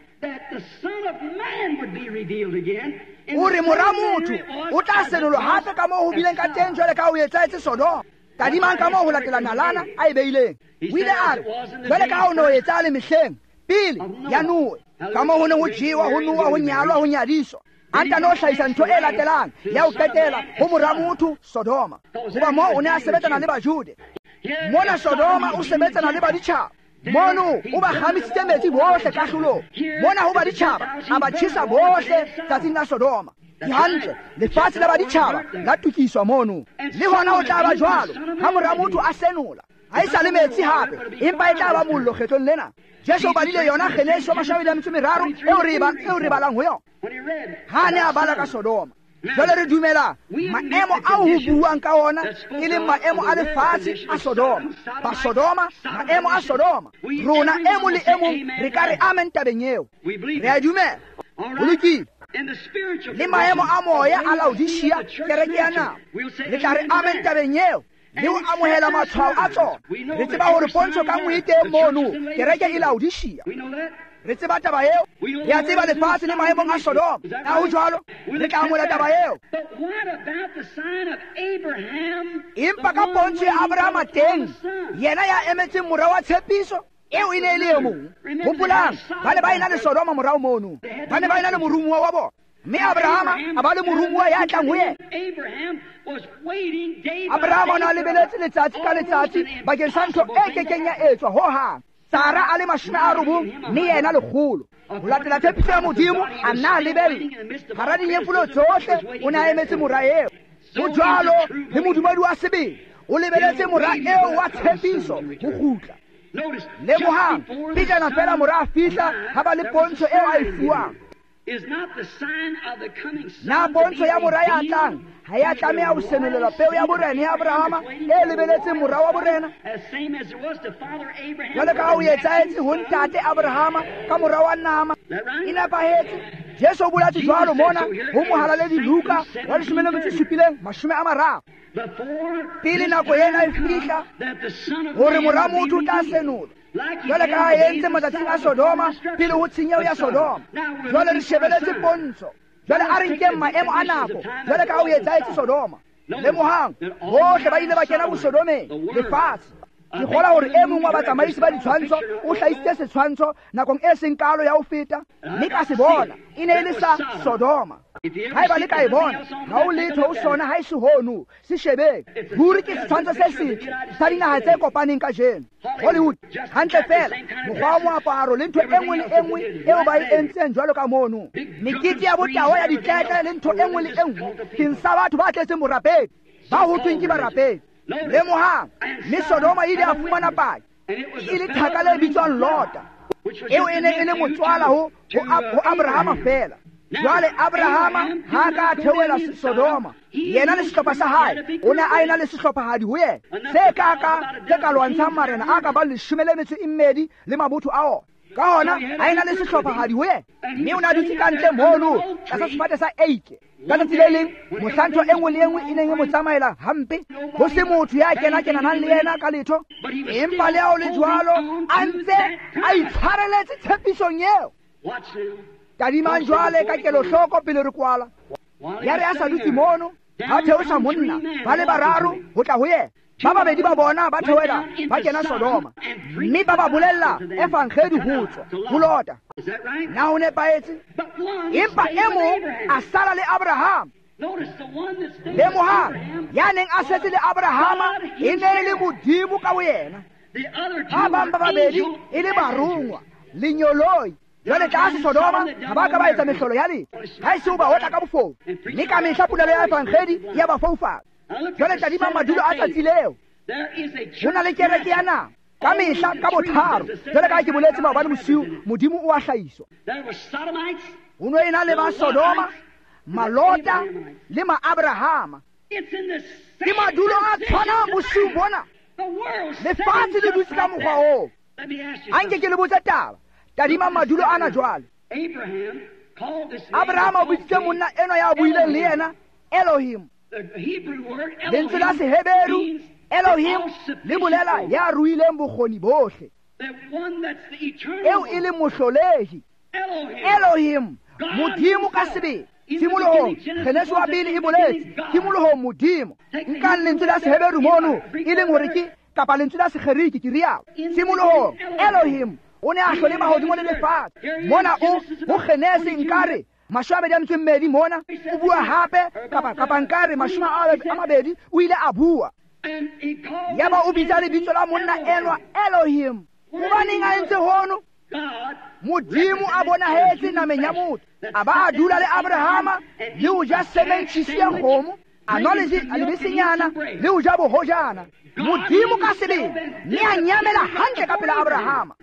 o re mora motho o tla senolo gape ka moo go bileng ka teng jwale ka o etsaetse Sodoma tadimang ka moo go latela nalana a e beileng o ile a re jwale ka o ne o etsa le mehleng pele ya Noe ka moo go ne go jewa go nowa go nyalwa go nyadiswa a ntano o tlhahisa ntho e latelang ya o qetela go mora motho Sodoma goba moo o ne a sebetsana le Bajude mona Sodoma o sebetsana le baditšhaba mono o ba gamisitse metsi botlhe katlholong mona go baditšhaba a ba tšhisa botlhe tsatsing la Sodoma ke hantle lefatshe la baditšhaba la tukiswa mono le gona o tla ba jwalo ga mora motho a senola ga e sa le metsi gape empa e tla ba mollo kgetlong lena Jesu o badile yona Genesis 23 eo re balang go yona ga ne a bala ka Sodoma jwale re dumela maemo ao go buang ka ona e leng maemo a lefatshe a Sodoma ba Sodoma maemo a Sodoma rona e mo le e mong re ka re amen tabeng eo re a dumela o lekile le maemo a moya a Laodicea kereke ya nako re tla re amen tabeng eo le o amohela matshwao a tsona re tseba gore pontsho ka ngwe e teng mono kereke e Laodicea re tseba taba eo re a tseba lefatshe le maemong a Sodoma a go jwalo re tla amohela taba eo empa ka pontsho ya Abrahama teng yena ya emetseng mora wa tshepiso eo e ne e le e mongwe gopolang ba ne ba ena le Sodoma morao mono ba ne ba ena le moromuwa wa bona mme Abrahama a ba le moromuwa ya tlang ho yena Abrahama o ne a lebeletse letsatsi ka letsatsi bakeng sa ntho e kekeng ya etswa ho hang Sara a le 90 mme yena 100 go latela tshepiso ya modimo a nna a lebelle gara dinyefolo tsotlhe o ne a emetse mora eo go jwalo le modumedi wa sebele o lebeletse mora eo wa tshepiso ho kgutla. Lemohang pejana fela mora a fihla ha ba le pontsho eo a e fuwang. Na pontsho ya mora ya tlang ha ya tlameha ho senolelwa peo ya borena ya Abrahama e lebeletseng mora wa borena, jwale ka o etsahetse ho ntate Abrahama ka mora wa nama. E nepahetse. Jesu o bolatse jwalo mona ho Mohalaledi Luka 17:30. Pele nako ena e fihla hore mora motho o tla senola, jwale ka ha entse matsatsing a Sodoma pele ho tshenyeho ya Sodoma. Jwale re shebeletse pontsho, jwale a re nkeng maemo a nako, jwale ka ha o etsahetse Sodoma. Lemohang bohle ba ile ba kena bosodomeng lefatshe. Ke kgola hore e mong wa batsamaisi ba ditshwantsho o hlahisitse setshwantsho nakong e seng kalo ya ho feta, mme ka se bona e ne e le sa Sodoma. Haeba le ka e bona, ha o letho ho sona ha e se hono, se shebeng. Ruri ke setshwantsho se setle sa dinaha tse kopaneng ka jeno. Hollywood hantle fela, mokgwa wa moaparo le ntho e nngwe le e nngwe eo ba e entseng jwalo ka mono. Mekete ya botawa ya ditletle le ntho e nngwe le e nngwe keng sa batho ba tletseng borapedi ba hothweng ke barapedi. Lemohang mme Sodoma ile a fumana paki, e le thaka le bitswang Lota, eo e ne e le motswala ho Abrahama fela. Jwale Abrahama ha ka theohela Sodoma, yena le sehlopha sa hae o ne a ena le sehlophahadi ho yena se ka lwantshang marena a ka ba 12 le mabotho a ona. Ka hona a ena le sehlophahadi ho yena, mme o ne a dutse ka ntle mono ka sa sefate sa Eike. Ka letsatsi le leng mohlantsho e nngwe le e nngwe e neng e mo tsamaela hampe, ho se motho ya kenang le yena ka letho. Empa le ao le jwalo a ntse a itshwareletse tshepisong eo. Tadimang jwale ka kelohloko pele re kwala. Ya re a sa dutse mono ha theosa monna ba le bararo ho tla ho yena. Ba babedi ba bona ba theohela ba kena Sodoma, mme ba ba bolella evangeli ho tswa ho Lota. Na o nepahetse. Empa e mong a sala le Abraham. Lemohang ya neng a setse le Abrahama e ne e le Modimo ka bo yena. Ba bang ba babedi e le barungwa lenyoloi. Jwale ka Sodoma ha ba ka ba etsa mehlolo ya letho, ha e se o ba otla ka bofou, mme ka mehla polelo ya evangeli ya ba foufala. Jwale tadima madulo a tsatsi leo ho na le kereke ya nama ka mehla ka botharo. Jwale ka ke boletse maobane bosiu Modimo o a hlahiswa. Ho no ena le ba Sodoma, Malota le ma Abrahama. Ke madulo a tshwanang bosiu bona. Lefatshe le dutse ka mokgwa oo. Anke ke le botsa taba, tadima madulo ana jwale. Abrahama o bitsitse monna eno ya buileng le yena Elohim. Lentswe la Seheberu Elohim le bolela ya ruileng bokgoni bohle, eo e le mohlolehi. Elohim Modimo ka sebele. Tshimolohong Genesis wa 2 e boletse tshimolohong Modimo. Nka lentswe la Seheberu mono e leng hore ke kapa lentswe la Sekgeriki ke rialo. Tshimolohong Elohim o ne a hlole mahodimo le lefatshe. Mona o Genesis nkare 22 mona o bua hape kapa nkare 22 o ile a bua. Yaba o bitsa lebitso la monna enwa Elohim. Hobaneng a entse hono? Modimo a bonahetse nameng ya motho, a ba a dula le Abrahama le ho ja sementjhisi ya kgomo, a nwa lebesenyana le ho ja bohojana. Modimo ka sebele mme a nyamela hantle ka pela Abrahama.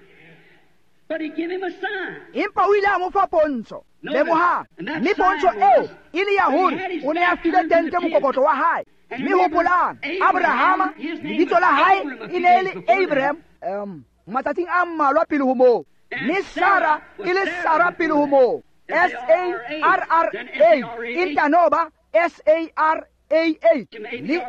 Empa o ile a mo fa pontsho. Lemoha mme pontsho eo e le ya hore o ne a file tente mokokotlo wa hae. Mme hopolang Abrahama lebitso la hae e ne e le Abraham matsatsing a mmalwa pele ho moo, mme Sara e le Sara pele ho moo. Sarra intanoba Sarah le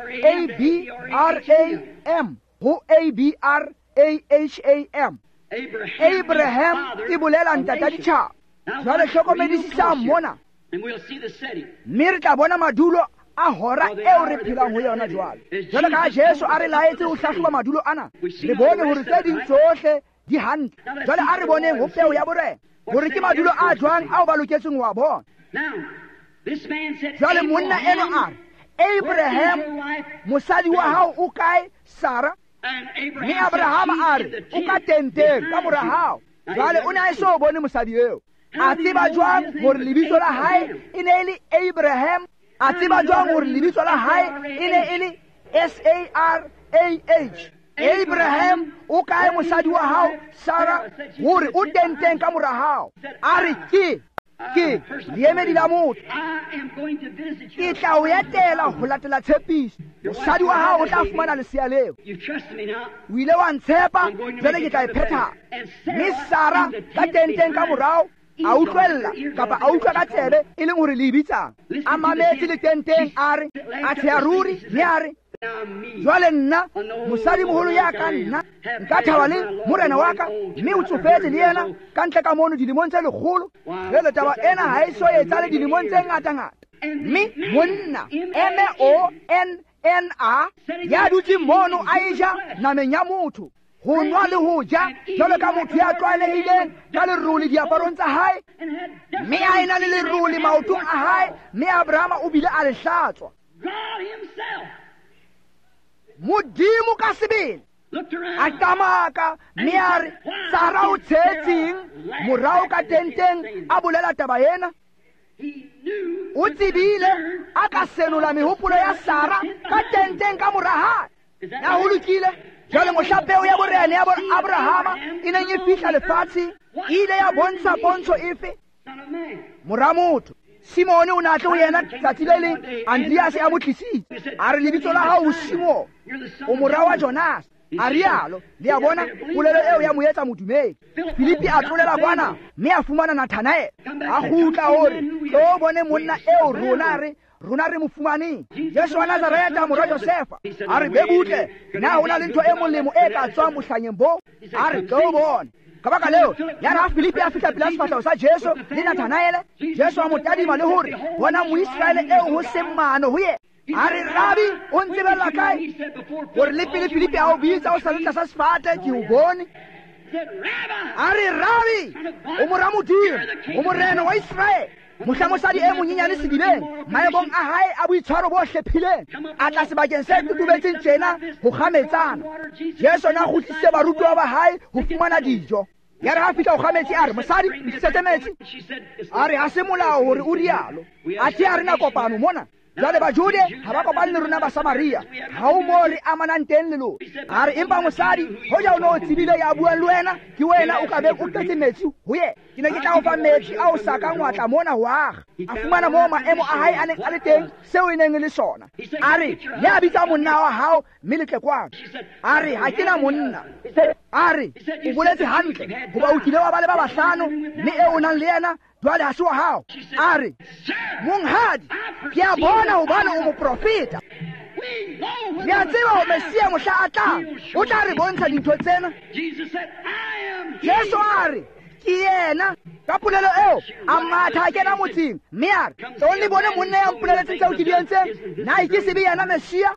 Abraham ho Abraham. Abraham e bolela ntata ditjhaba. Jwale hlokomedisisang mona mme re tla bona madulo a hora eo re phelang ho yona jwale. Jwale ka Jesu a re laetse ho hlahloba madulo ana, re bone hore tse ding tsohle di hantle. Jwale a re boneng ho peo ya borena hore ke madulo a jwang ao ba loketseng ho a bona. Jwale monna eno a re, Abraham mosadi wa hao o kae Sara? Mme Abrahama a re o ka tenteng ka mora hao. Jwale o ne a eso bone mosadi eo. A tseba jwang hore lebitso la hae e ne e le Abraham? A tseba jwang hore lebitso la hae e ne e le Sarah. Abraham o kae mosadi wa hao Sara hore o tenteng ka mora hao a re ke liemedi la motho ke tla o etela ho latela tshepiso mosadi wa hao o tla fumana lesea leo o ile wa ntshepa jwale ke tla e phetha mme Sara ka tenteng ka morao a utlwella kapa a utlwa ka tsebe e leng hore le ibitsang a mametse le tenteng a re a tsheya ruri mme a re jwale nna mosadi moholo ya ka nna nka thaba le morena wa ka mme o tsofetse le yena ka ntle ka mono dilemong tse 100 jwale taba ena ha e so etsa le dilemong tse ngata mme monna MONNA ya dutse mono a eja nameng ya motho ho nwa le ho ja jwalo ka motho ya tlwaelehileng ka lerole diaparong tsa hae mme a ena le lerole maotong a hae mme Abrahama o bile a le hlatswa modimo ka sebele a tamaka mme a re Sara o tshetseng morao ka tenteng a bolela taba ena o tsebile a ka senola mehopolo ya Sara ka tenteng ka mora hae ya ho lokile jwale mohlapeo ya borena ya Abrahama e neng e fihla lefatshe ile ya bontsha pontsho efe mora motho Simone o natle o yena tsatsi le leng Andreas a mo tlisitse a re lebitso la hao Simon o mora wa Jonas a rialo le a bona polelo eo ya moetsa modumedi Filipi a tlolela kwana mme a fumana Nathanael a gutla hore o bone monna eo rona re mo fumaneng Yesu wa Nazareta mora Josefa a re be butle na hona le ntho e molemo e ka tswang mohlanyeng bo a re tlo bona ka baka leo ya ra Filipi a fihla pela sefahlao sa Jesu le Nathanael Jesu a mo tadima le hore bona Moisraele eo ho semmano ho ye a re Rabi o ntsebella kae hore le pele Filipi a o bitsa o sa le tlasa sefate ke o bone a re Rabi o mora modimo o morena wa Israele mohla mosadi e monyenyane sedibeng maemong a hae a boitshwaro bo hlephileng a tla sebakeng se tutubetseng tjena ho kgametsana Jesu na kgutlise barutwa ba hae ho fumana dijo ya re ha fihla ho kgametse a re mosadi ntlisetse metsi a re ha se molao hore o rialo a the a re na kopano mona jwale Bajude ha ba kopane le rona ba Samaria ha o mo re amanang teng le lona a re empa mosadi ho ja o no tsebile ya buang le wena ke wena o ka be o tletse metsi ho ye ke ne ke tla o fa metsi a o saka ngwatla mona ho aga a fumana mo maemo a hae a neng a le teng seo e neng le sona a re ya bitsa monna wa hao mme le tle kwano a re ha ke na monna a re o boletse hantle hoba o kile wa ba le ba bahlano mme e o nang le yena jwale ha se wa hao a re monghadi ke a bona hobane o moprofeta le a tseba ho Mesia mohla a tlang o tla re bontsha dintho tsena Jesu a re ke yena ka polelo eo a matha a kena motseng mme a re o le bone monna ya mpoleletseng tseo ke di entseng na ke sebe yena Mesia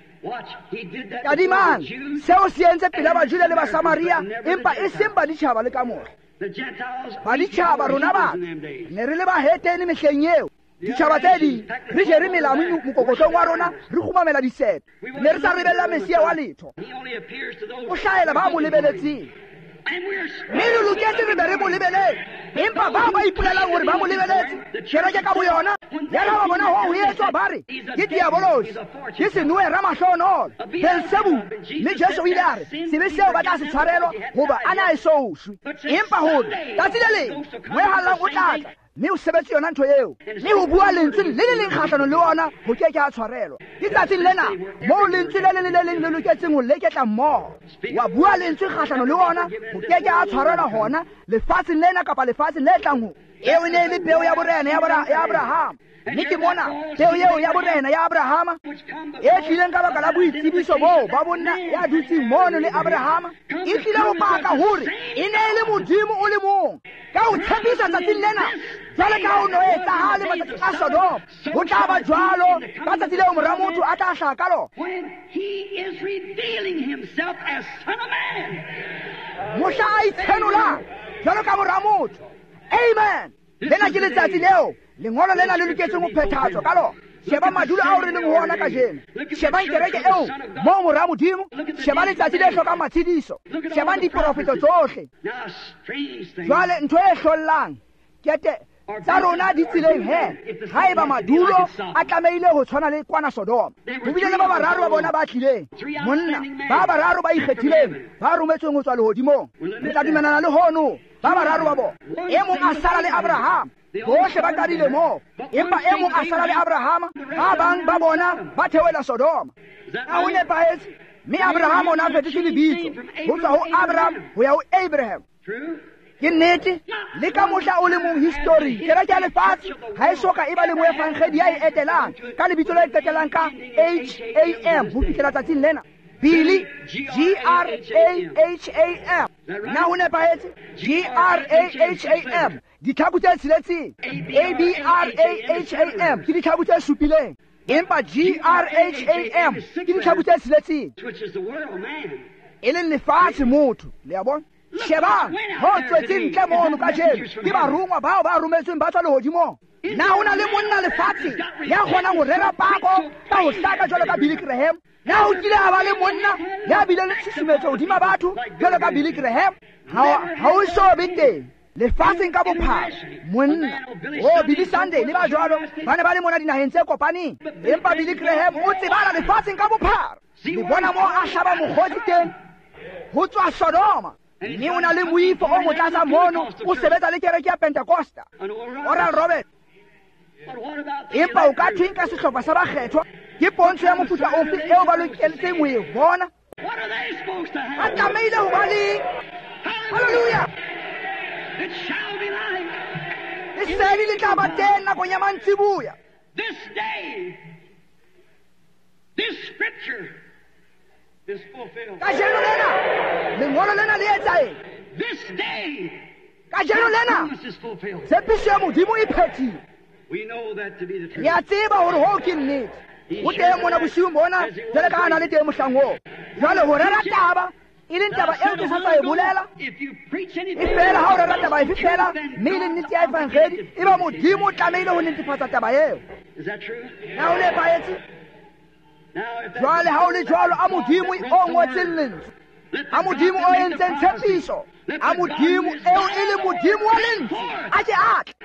tadimang seo se entse pela Bajuda le ba Samaria empa e seng baditjhaba le ka mola baditjhaba rona ba ne re le ba hetene mehleng eo ditjhaba tse ding re je re melamo mokokotlong wa rona re khumamela disete ne re sa rebella Mesia wa letho o hlahela ba mo lebeletseng mme re loketse re be re mo lebeletse empa ba ipolelang hore ba mo lebeletse kereke ka boyona ya ra ba bona ho etswa ba re ke diabolosi ke senue ramahlono Beelzebub mme Jesu o ile a re sebe seo ba tla se tshwarelwa hoba ana e souswe empa hore tatsi le leng mo e hallang o tlatla mme o sebetse yona ntho eo mme ho bua lentswe le le leng kgahlano le ona ho ke a tshwarelwa ke tsatsing lena moo lentswe le leng le loketseng ho leketla mmoho wa bua lentswe kgahlano le ona ho ke a tshwarelwa hona lefatsheng lena kapa lefatsheng le tlang ho eo ne le peo ya borena ya Abraham mme ke mona peo eo ya borena ya Abrahama e tlileng ka baka la boitsebiso boo ba bonna ya dutseng mono le Abrahama e tlile ho paka hore e ne le modimo o le mong ka ho tshepisa tsatsing lena jwale ka ho no etsahale matsatsing a Sodoma ho tla ba jwalo ka tsatsi leo mora motho a tla hlaha ka lona mohla a itshenula jwalo ka mora motho amen lena ke letsatsi leo lengolo lena le loketseng ho phethatswa ka lona sheba madulo ao re leng ho ona ka jeno sheba kereke eo moo mora modimo sheba letsatsi le hlokang matshediso sheba diprofeto tsohle jwale ntho e hlollang tsa rona di tseleng he ha eba madulo a tlameile ho tshwana le kwana Sodoma ho bile le ba bararo ba bona ba tlileng monna ba bararo ba ikgethileng ba rometsweng ho tswa lehodimong re tla dumelana le hono ba bararo ba bona e mong a sala le Abraham bohle ba qadile moo empa e mong a sala le Abraham ba bang ba bona ba theoela Sodoma a ho nepahetse mme Abraham o na fetotse lebitso ho tswa ho Abraham ho ya ho Abraham ke nnete le ka mohla o le mong history kereke ya lefatshe ha e soka e ba le moefangedi ya e etelang ka lebitso le qetelang ka HAM ho fihlela tsatsing lena Billy GRAHAM na ho nepahetse GRAHAM ditlhako tse tsheletseng ABRAHAM ke ditlhako tse supileng empa GRHAM ke ditlhako tse tsheletseng e leng lefatshe motho le ya bona shebang ho tswetseng ntle mono ka jeno ke barungwa bao ba rometsweng ba tswa lehodimong na ho na le monna lefatshe ya kgonang ho rera pako ka ho hlaka jwalo ka Billy Graham na ho kile a ba le monna ya bile le tshusumetso hodima batho jwalo ka Billy Graham ha o so bete lefatsheng ka bophara monna Billy Sunday le ba jwalo ba ne ba le mona dinaheng tse kopaneng empa Billy Graham o tsebana lefatsheng ka bophara le bona mo a hlaba mokgotsi teng ho tswa Sodoma mme o na le moifo o motlatsa mono o sebetsa le kereke ya Pentecosta Oral Robert empa o ka thwinka sehlopha sa bakgethwa ke pontsho ya mofuta ofe eo ba lokeletseng ho e bona a tlameile ho ba le halleluja lesedi le tla ba teng nakong ya mantsiboya ka jeno lena lengolo lena le etsang ka jeno lena tshepiso ya modimo e phethile re a tseba hore ho ke nnete o teng mona bosiung bona jwale ka na le teng mohlang oo jwale ho rera taba e leng taba eo ke sa tsa e bolela e fela ha o rera taba e fela mme e le nnete ya evangeli e ba modimo o tlameile ho netefatsa taba eo na o nepahetse jwale ha o le jwalo a modimo o ngotseng lentswe a modimo o entseng tshepiso a modimo eo e le modimo wa lentswe a ke atle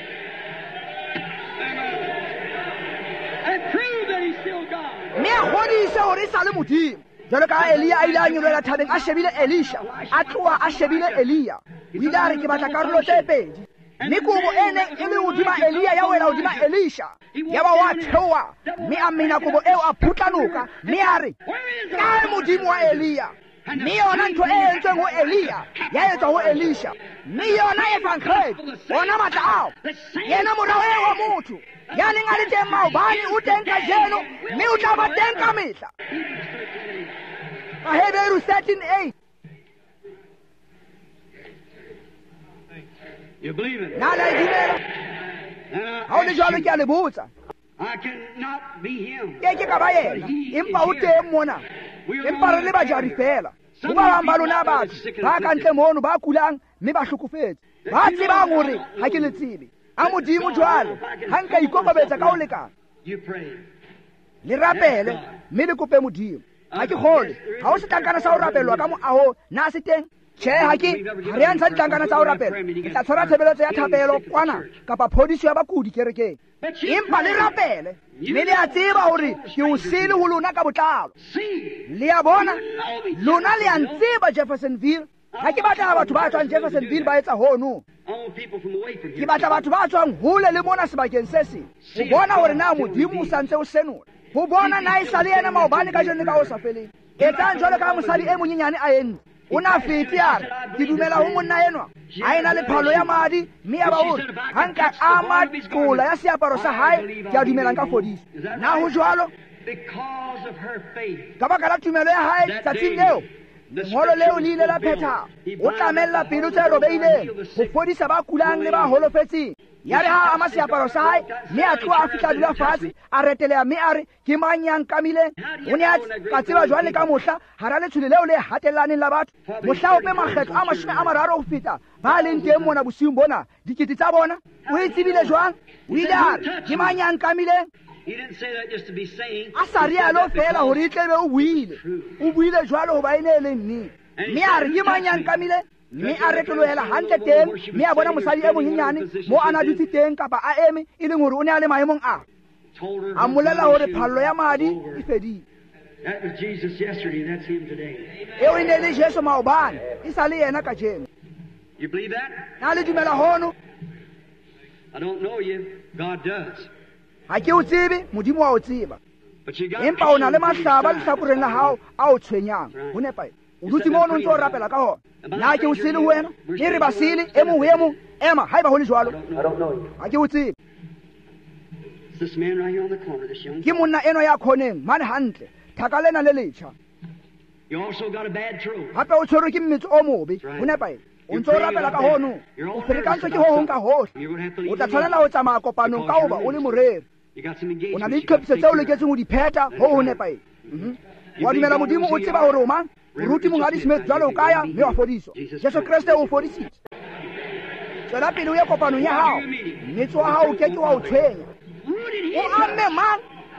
mme a kgodise hore e sa le modimo jwalo ka Elia a ile a nyoloela thabeng a shebile Elisha a tloha a shebile Elia o ile a re ke batla karolo tse pedi mme kobo e neng e le hodima Elia ya wela hodima Elisha ya ba wa theoha mme a mena kobo eo a phutlanoka mme a re kae modimo wa Elia mme yona ntho e entsweng ho Elia ya etswa ho Elisha mme yona evangeli ona matla ao yena morao eo wa motho ya neng a le teng maobane o teng ka jeno mme o tla ba teng ka mehla Hebrews 13:8 You believe it? na la dumela ha o le jwalo ke a le botsa I cannot be him. ke ka ba yena empa o teng mona empa re le bajari fela ho ba bang ba lona batho ba ka ntle mono ba kulang mme ba hlokofetse ba tsebang hore ha ke le tsebe a modimo jwalo ha nka ikokobetsa ka ho lekana You pray. le rapele mme le kope modimo ha ke kgole ha o setlankana sa ho rapelwa ka moaho na se teng tjhe ha re a ntsha ditlankana tsa ho rapela ke tla tshwara tshebeletso ya thapelo kwana kapa phodiso ya bakudi kerekeng empa le rapele mme le a tseba hore ke o sele ho lona ka botlalo le a bona lona le a ntseba Jeffersonville ha ke batla batho ba tswang Jeffersonville ba etsa hono I want people from away from ke here. batla batho ba tswang hole le mona sebakeng se seng ho bona hore na modimo o santse o senola ho bona na e sale yena maobane ka jeno ka o sa feleng etsang jwalo ka mosadi e monyenyane a entse o na fete ya re ke dumela ho monna enwa a ena le phalo ya madi mme ya bauri ha nka ama qola ya seaparo sa hae ke a dumelang ka fodisa na ho jwalo Because of her faith. ka baka la tumelo ya hae tsatsing leo lengolo leo le ile la phetha o tlamella pelo tse robeileng ho fodisa ba kulang le ba holofetseng ya re ha ama seaparo sa hae mme a tloha a fihla dula fatshe a reteleha mme a re ke mang ya nkamileng o ne a ka tseba jwale ka mohla hara letshole leo le hatellaneng la batho mohla ope makgetlo a 30 ho feta ba leng teng mona bosiung bona dikete tsa bona o e tsebile jwang o ile a re ke mang ya nkamileng He didn't say that just to be saying. a sa rialo fela hore e tlebe o buile jwalo ho ba e ne e le nnete mme a re ke mang ya nkamile mme a retoloela hantle teng mme a bona mosadi e monyenyane mo a na dutse teng kapa a eme e leng hore o ne a le maemong a a mmolela hore phallo ya madi e fedile. That was Jesus yesterday, and that's him today. eo e ne le Jesu maobane e sa le yena kajeno. You believe that? na le dumela hono? I don't know you. God does. ha ke o tsebe, modimo wa o tseba, But you got empa o na le mahlaba lehlakoreng la hao a o tshwenyang. Ho nepahetse o dutse mo o ntse o rapela ka hona. Na ke o sele ho wena e re basile e mong ho e mong ema haeba ho le jwalo. I don't know you. ha ke o tsebe. It's this man right here on the corner, this young. ke monna eno ya khoneng mane hantle thaka lena le letjha. You also got a bad throat. hape o tshwerwe ke mmetso o mobe. Ho nepahetse o ntse o rapela ka hono, o ferekantse ke ho hong ka hohle. O tla tshwanela ho tsamaya kopanong ka hoba o le moreri. You got some o na engagements. le you gotta ditlhophiso take tseo o care of. loketseng ho di pheta ho nepahetse. wa dumela modimo o tseba hore o mang? moruti mongadi Smith jwale o kaya mme wa fodiswa. Jesu Kriste o fodisitse. tswela pele o ye kopanong ya hao, mmetso wa hao o keke wa o tshwenya. o amme mang?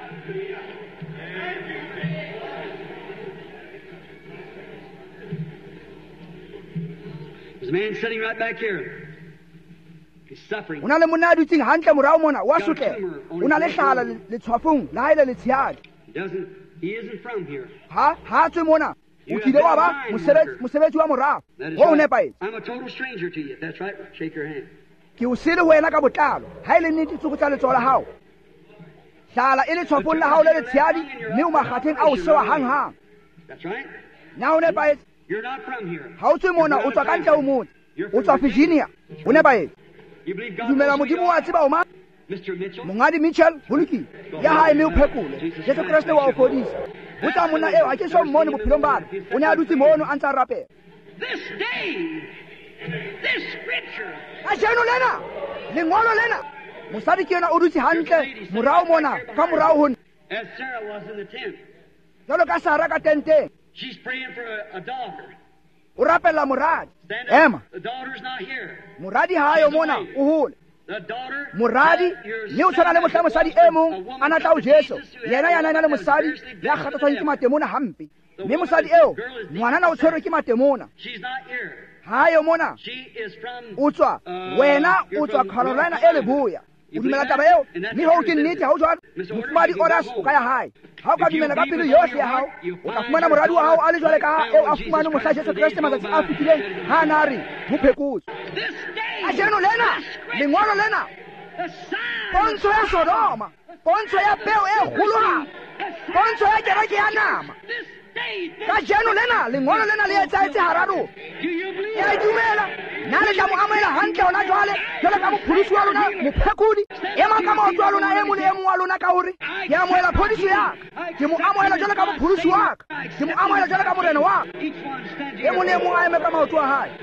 There's a man sitting right back here. He's suffering. o na le monna a dutseng hantle morao mona wa sotlela. o na le hlala letshwafong la hae le letshehadi. He isn't from here. ha tswe mona o kile wa ba mosebetsi wa morao That is ho right. nepahetse. I'm a total stranger to you. If that's right, shake your hand. ke o sele ho wena ka botlalo ha e le nnete tsoko tsa letsoho la hao. hlala e le tshwafong la hao le letshehadi mme o makgatheng a o sewa hanghang. That's right. na o nepahetse You're not from here. ha o tswe mona o tswa ka ntle ho motse o tswa Virginia. o nepahetse You believe God dumela knows who you modimo wa are? tseba o mang? Mr. Mitchell? mongadi Mitchell ho lokile ya hae mme o phekole. Jesu Kriste wa o fodisa. ho tsa monna eo ha ke so mmone bophelong ba ka. o ne a dutse mono a ntse a rapela. This day, this scripture, kajeno lena lengolo lena mosadi ke yena o dutse hantle morao mona ka morao ho nna. as Sarah was in the tent, jwalo ka Sara ka tenteng she's praying for a daughter. o rapella moradi. Stand ema up. The daughter's not here. moradi ha ayo mona o hole. The daughter, moradi mme o tshwana le mohla mosadi e mong a natla ho Jesu. yena ya na le mosadi ya kgathatswang ke matemona hampe, mme mosadi eo ngwanana o tshwerwe ke matemona. she's not here. ha ayo mona She is from. o tswa wena o tswa Carolina e leboya. o dumela taba eo? mme ho ke nnete ha o jwalo mofumadi Oras o ka ya hae. ha o ka dumela ka pelo yohle ya hao o tla fumana moradi wa hao a le jwale ka eo a fumane mohla Jesu Kriste matsatsi a fetileng ha na re mo phekotse. This day, kajeno lena lengolo lena the sign, pontsho ya Sodoma, pontsho ya peo e kgolo, pontsho ya kereke ya nama. this day, this, kajeno lena lengolo lena le etsahetse hararo. do you believe ke a dumela nna le tla mo amohela hantle hona jwale jwalo ka mopholosi wa lona mophekodi ema ka maoto a lona e mong le e mong wa lona ka hore ke amohela phodiso ya ka. ke mo amohela jwalo ka mopholosi wa ka. ke mo amohela jwalo ka morena wa ka. each one stand e mong le e mong a eme ka maoto a hae.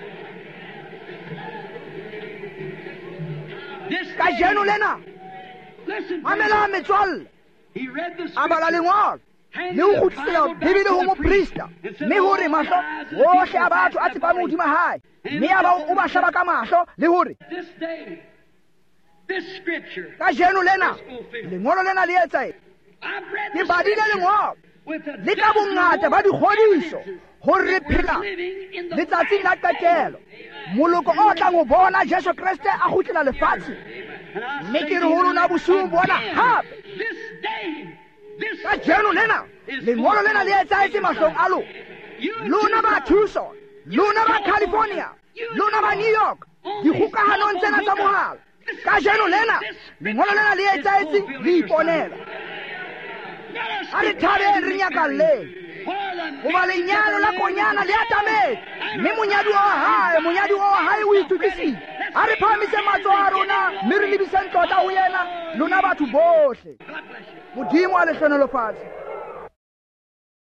This kajeno day, lena listen, mamela metswalle he read the a bala scripture. lengolo le ho kgutlisela bebele ho moprista mme hore mahlo ohle a batho a tsepame hodima hae mme a ba o ba hlaba ka mahlo le hore This day, this scripture, kajeno lena lengolo lena le etsae. I've read ke the badile scripture lengolo with a le ka bongata ba dikgodiso hore re phela living in the letsatsing la qetelo moloko o tlang ho bona Jesu Kriste a kgutlela lefatshe. and I mme say ke re to ho you lona bosiung bona again, hape this day, this kajeno lena lengolo lena le etsahetse mahlong a lona. lona ba Tucson, lona ba California, lona ba New York, dikgokahanong tsena tsa mohala. kajeno lena lengolo lena le etsahetse le iponela. ha re thabeng re nyakalleng hoba lenyalo la konyana le atametse mme monyadi wa hae o itukisitse. ha re phahamise matsoho a rona mme re lebiseng tota ho yena lona batho bohle. modimo a le hlonolofatse.